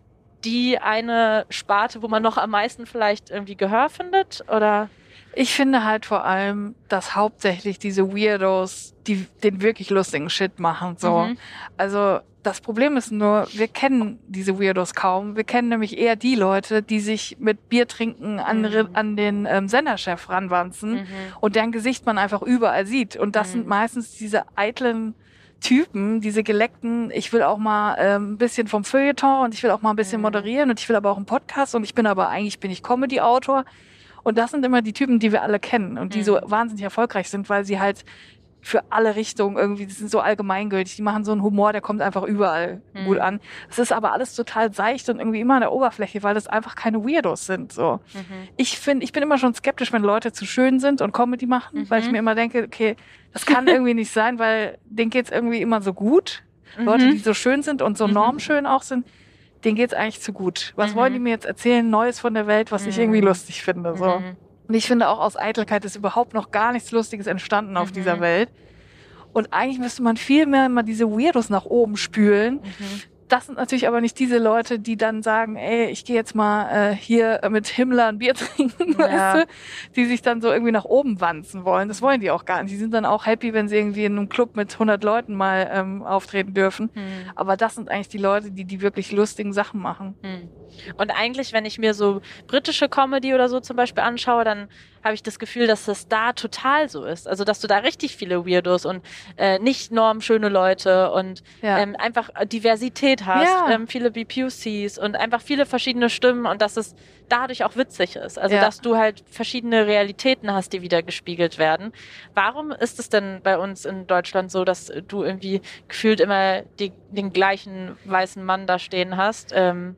S3: die eine Sparte, wo man noch am meisten vielleicht irgendwie Gehör findet, oder?
S1: Ich finde halt vor allem, dass hauptsächlich diese Weirdos, die den wirklich lustigen Shit machen, so. Also, das Problem ist nur, wir kennen diese Weirdos kaum. Wir kennen nämlich eher die Leute, die sich mit Bier trinken an den Senderchef ranwanzen und deren Gesicht man einfach überall sieht. Und das sind meistens diese eitlen Typen, diese geleckten, ich will auch mal ein bisschen vom Feuilleton und ich will auch mal ein bisschen moderieren und ich will aber auch einen Podcast und eigentlich bin ich Comedy-Autor. Und das sind immer die Typen, die wir alle kennen und die so wahnsinnig erfolgreich sind, weil sie halt für alle Richtungen irgendwie, die sind so allgemeingültig, die machen so einen Humor, der kommt einfach überall gut an. Es ist aber alles total seicht und irgendwie immer an der Oberfläche, weil das einfach keine Weirdos sind, so. Ich bin immer schon skeptisch, wenn Leute zu schön sind und Comedy machen, weil ich mir immer denke, okay, das kann irgendwie nicht sein, weil denen geht's irgendwie immer so gut. Leute, die so schön sind und so normschön auch sind, denen geht's eigentlich zu gut. Was wollen die mir jetzt erzählen, Neues von der Welt, was ich irgendwie lustig finde, so. Und ich finde auch aus Eitelkeit ist überhaupt noch gar nichts Lustiges entstanden auf dieser Welt. Und eigentlich müsste man viel mehr immer diese Weirdos nach oben spülen. Das sind natürlich aber nicht diese Leute, die dann sagen, ey, ich gehe jetzt mal hier mit Himmler ein Bier trinken, weißt du? Die sich dann so irgendwie nach oben wanzen wollen. Das wollen die auch gar nicht. Die sind dann auch happy, wenn sie irgendwie in einem Club mit 100 Leuten mal auftreten dürfen. Aber das sind eigentlich die Leute, die wirklich lustigen Sachen machen.
S3: Und eigentlich, wenn ich mir so britische Comedy oder so zum Beispiel anschaue, dann habe ich das Gefühl, dass das da total so ist. Also, dass du da richtig viele Weirdos und nicht normschöne Leute und einfach Diversität hast, viele BPUCs und einfach viele verschiedene Stimmen und dass es dadurch auch witzig ist. Also, dass du halt verschiedene Realitäten hast, die wieder gespiegelt werden. Warum ist es denn bei uns in Deutschland so, dass du irgendwie gefühlt immer den gleichen weißen Mann da stehen hast?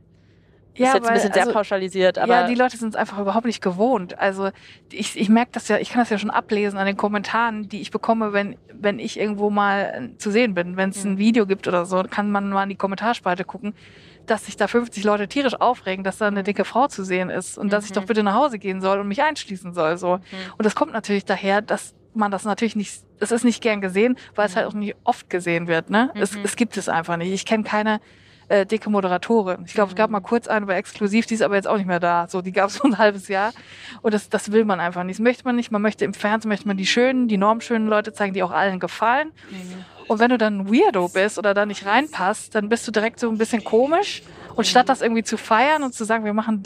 S3: Ist jetzt ein bisschen sehr pauschalisiert, aber...
S1: Ja, die Leute sind es einfach überhaupt nicht gewohnt. Also ich merke das ja, ich kann das ja schon ablesen an den Kommentaren, die ich bekomme, wenn ich irgendwo mal zu sehen bin. Wenn es ein Video gibt oder so, kann man mal in die Kommentarspalte gucken, dass sich da 50 Leute tierisch aufregen, dass da eine dicke Frau zu sehen ist und dass ich doch bitte nach Hause gehen soll und mich einschließen soll. So. Und das kommt natürlich daher, dass man das natürlich nicht, es ist nicht gern gesehen, weil es halt auch nicht oft gesehen wird. Ne? Es gibt es einfach nicht. Ich kenne keine dicke Moderatorin. Ich glaube, es gab mal kurz eine bei Exklusiv, die ist aber jetzt auch nicht mehr da. So, die gab es so ein halbes Jahr. Und das will man einfach nicht. Das möchte man nicht. Man möchte im Fernsehen, möchte man die schönen, die normschönen Leute zeigen, die auch allen gefallen. Und wenn du dann ein Weirdo bist oder da nicht reinpasst, dann bist du direkt so ein bisschen komisch. Und statt das irgendwie zu feiern und zu sagen, wir machen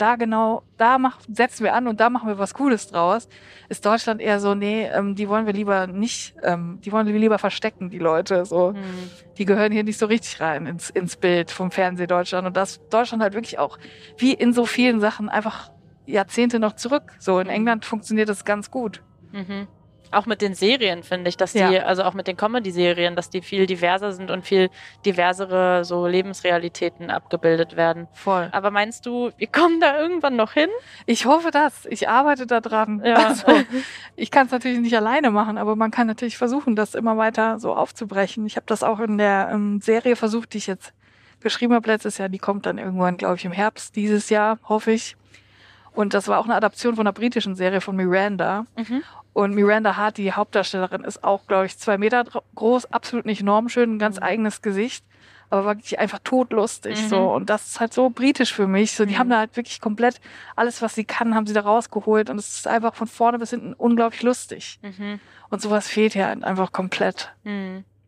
S1: setzen wir an und da machen wir was Cooles draus, ist Deutschland eher so, nee, die wollen wir lieber nicht, die wollen wir lieber verstecken, die Leute, so. Die gehören hier nicht so richtig rein ins Bild vom Fernseh Deutschland. Und das Deutschland halt wirklich auch, wie in so vielen Sachen, einfach Jahrzehnte noch zurück. So, in England funktioniert das ganz gut.
S3: Auch mit den Serien finde ich, dass die, also auch mit den Comedy-Serien, dass die viel diverser sind und viel diversere so Lebensrealitäten abgebildet werden.
S1: Voll.
S3: Aber meinst du, wir kommen da irgendwann noch hin?
S1: Ich hoffe das. Ich arbeite da dran. Ja. Also, ich kann es natürlich nicht alleine machen, aber man kann natürlich versuchen, das immer weiter so aufzubrechen. Ich habe das auch in der Serie versucht, die ich jetzt geschrieben habe letztes Jahr. Die kommt dann irgendwann, glaube ich, im Herbst dieses Jahr, hoffe ich. Und das war auch eine Adaption von einer britischen Serie von Miranda. Und Miranda Hart, die Hauptdarstellerin, ist auch, glaube ich, 2 Meter groß, absolut nicht normschön, ein ganz eigenes Gesicht, aber wirklich einfach totlustig. So. Und das ist halt so britisch für mich. So, die haben da halt wirklich komplett alles, was sie kann, haben sie da rausgeholt. Und es ist einfach von vorne bis hinten unglaublich lustig. Und sowas fehlt ja einfach komplett.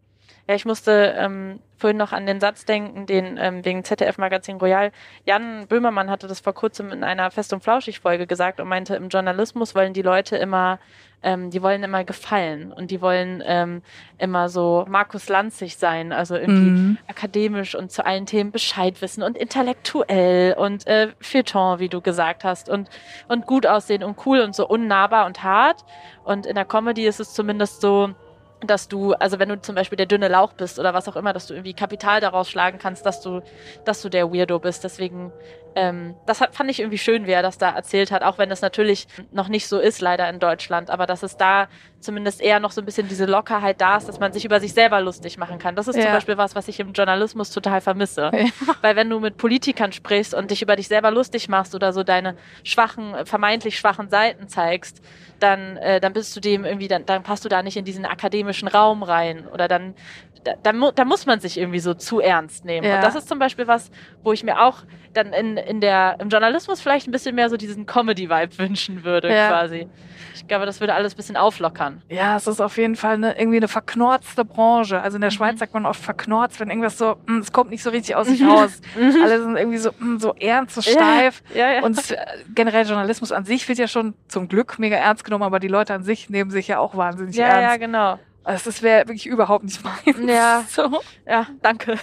S3: Ja, ich musste vorhin noch an den Satz denken, den wegen ZDF-Magazin Royal. Jan Böhmermann hatte das vor kurzem in einer Fest- und Flauschig-Folge gesagt und meinte, im Journalismus wollen die Leute immer gefallen und die wollen immer so Markus Lanzig sein, also irgendwie akademisch und zu allen Themen Bescheid wissen und intellektuell und Feuilleton, wie du gesagt hast, und gut aussehen und cool und so unnahbar und hart. Und in der Comedy ist es zumindest so, dass du, also wenn du zum Beispiel der dünne Lauch bist oder was auch immer, dass du irgendwie Kapital daraus schlagen kannst, dass du der Weirdo bist. Deswegen, fand ich irgendwie schön, wie er das da erzählt hat, auch wenn das natürlich noch nicht so ist, leider in Deutschland, aber dass es da zumindest eher noch so ein bisschen diese Lockerheit da ist, dass man sich über sich selber lustig machen kann. Das ist zum Beispiel was ich im Journalismus total vermisse. Ja. Weil wenn du mit Politikern sprichst und dich über dich selber lustig machst oder so deine vermeintlich schwachen Seiten zeigst, dann bist du dem irgendwie, dann passt du da nicht in diesen akademischen Raum rein oder dann muss man sich irgendwie so zu ernst nehmen. Ja. Und das ist zum Beispiel was, wo ich mir auch dann im Journalismus vielleicht ein bisschen mehr so diesen Comedy-Vibe wünschen würde, quasi. Ich glaube, das würde alles ein bisschen auflockern.
S1: Ja, es ist auf jeden Fall irgendwie eine verknorzte Branche. Also in der Schweiz sagt man oft verknorzt, wenn irgendwas so, es kommt nicht so richtig aus sich raus. Alle sind irgendwie so ernst, so steif. Ja. Und generell Journalismus an sich wird ja schon zum Glück mega ernst genommen, aber die Leute an sich nehmen sich ja auch wahnsinnig ernst.
S3: Ja, genau.
S1: Also das wäre wirklich überhaupt nicht meins.
S3: Ja, so. Ja, danke.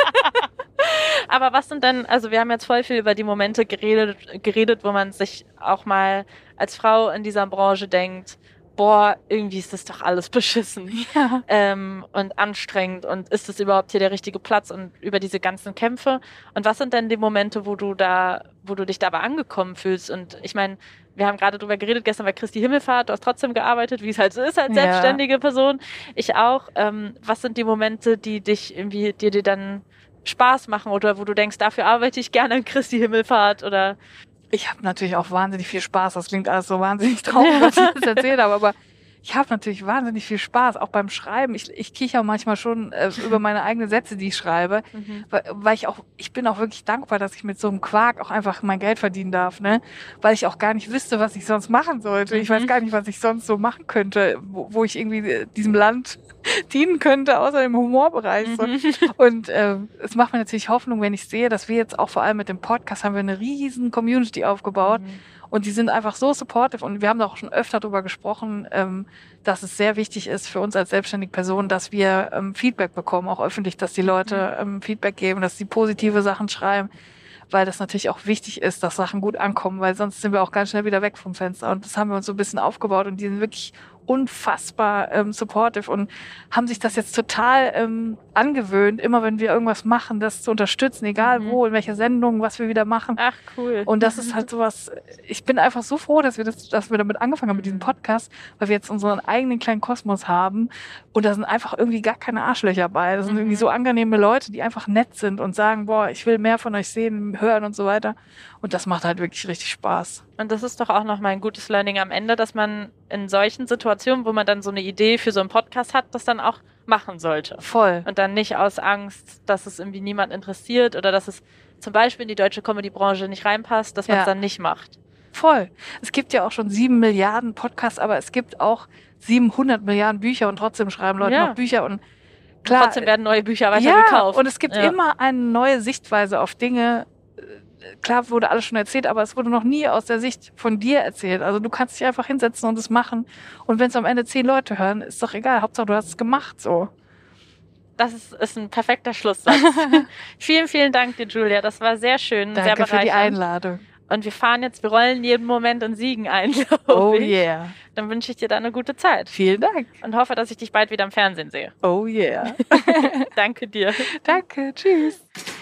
S3: Aber was sind denn, also wir haben jetzt voll viel über die Momente geredet, wo man sich auch mal als Frau in dieser Branche denkt, boah, irgendwie ist das doch alles beschissen und anstrengend und ist das überhaupt hier der richtige Platz und über diese ganzen Kämpfe. Und was sind denn die Momente, wo du dich dabei angekommen fühlst? Und ich meine, wir haben gerade drüber geredet, gestern war Christi Himmelfahrt, du hast trotzdem gearbeitet, wie es halt so ist als selbstständige Person. Ich auch. Was sind die Momente, die dich irgendwie, dir dann Spaß machen oder wo du denkst, dafür arbeite ich gerne an Christi Himmelfahrt oder...
S1: Ich habe natürlich auch wahnsinnig viel Spaß. Das klingt alles so wahnsinnig traurig, was ich jetzt erzählt habe, aber ich habe natürlich wahnsinnig viel Spaß, auch beim Schreiben. Ich kicher manchmal schon über meine eigenen Sätze, die ich schreibe, weil ich bin auch wirklich dankbar, dass ich mit so einem Quark auch einfach mein Geld verdienen darf, ne? Weil ich auch gar nicht wüsste, was ich sonst machen sollte. Ich weiß gar nicht, was ich sonst so machen könnte, wo ich irgendwie diesem Land dienen könnte, außer im Humorbereich. So. Und es macht mir natürlich Hoffnung, wenn ich sehe, dass wir jetzt auch vor allem mit dem Podcast haben wir eine riesen Community aufgebaut. Und die sind einfach so supportive und wir haben da auch schon öfter drüber gesprochen, dass es sehr wichtig ist für uns als selbstständige Person, dass wir Feedback bekommen, auch öffentlich, dass die Leute Feedback geben, dass sie positive Sachen schreiben, weil das natürlich auch wichtig ist, dass Sachen gut ankommen, weil sonst sind wir auch ganz schnell wieder weg vom Fenster. Und das haben wir uns so ein bisschen aufgebaut und die sind wirklich unfassbar supportive und haben sich das jetzt total angewöhnt, immer wenn wir irgendwas machen, das zu unterstützen, egal wo, in welcher Sendung, was wir wieder machen.
S3: Ach, cool.
S1: Und das ist halt sowas, ich bin einfach so froh, dass wir damit angefangen haben mit diesem Podcast, weil wir jetzt unseren eigenen kleinen Kosmos haben und da sind einfach irgendwie gar keine Arschlöcher bei. Das sind irgendwie so angenehme Leute, die einfach nett sind und sagen, boah, ich will mehr von euch sehen, hören und so weiter. Und das macht halt wirklich richtig Spaß.
S3: Und das ist doch auch nochmal ein gutes Learning am Ende, dass man in solchen Situationen, wo man dann so eine Idee für so einen Podcast hat, das dann auch machen sollte.
S1: Voll.
S3: Und dann nicht aus Angst, dass es irgendwie niemand interessiert oder dass es zum Beispiel in die deutsche Comedy-Branche nicht reinpasst, dass man es dann nicht macht.
S1: Voll. Es gibt ja auch schon 7 Milliarden Podcasts, aber es gibt auch 700 Milliarden Bücher und trotzdem schreiben Leute noch Bücher und klar.
S3: Trotzdem werden neue Bücher weiter gekauft.
S1: Und es gibt immer eine neue Sichtweise auf Dinge. Klar wurde alles schon erzählt, aber es wurde noch nie aus der Sicht von dir erzählt. Also du kannst dich einfach hinsetzen und es machen. Und wenn es am Ende 10 Leute hören, ist doch egal. Hauptsache du hast es gemacht, so.
S3: Das ist ein perfekter Schlusssatz. Vielen, vielen Dank dir, Julia. Das war sehr schön, sehr bereichernd.
S1: Danke für die Einladung.
S3: Und wir rollen jeden Moment in Siegen ein, glaube ich.
S1: Oh yeah.
S3: Dann wünsche ich dir da eine gute Zeit.
S1: Vielen Dank.
S3: Und hoffe, dass ich dich bald wieder im Fernsehen sehe.
S1: Oh yeah.
S3: Danke dir.
S1: Danke, tschüss.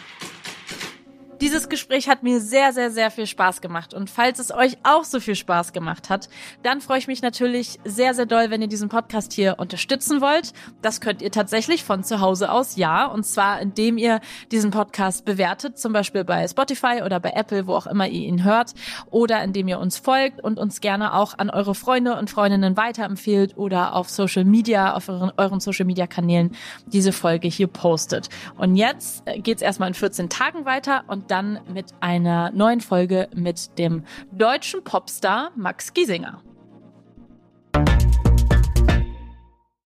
S2: Dieses Gespräch hat mir sehr, sehr, sehr viel Spaß gemacht. Und falls es euch auch so viel Spaß gemacht hat, dann freue ich mich natürlich sehr, sehr doll, wenn ihr diesen Podcast hier unterstützen wollt. Das könnt ihr tatsächlich von zu Hause aus, ja. Und zwar, indem ihr diesen Podcast bewertet, zum Beispiel bei Spotify oder bei Apple, wo auch immer ihr ihn hört. Oder indem ihr uns folgt und uns gerne auch an eure Freunde und Freundinnen weiterempfehlt oder auf Social Media, auf euren Social Media Kanälen diese Folge hier postet. Und jetzt geht's erstmal in 14 Tagen weiter und dann mit einer neuen Folge mit dem deutschen Popstar Max Giesinger.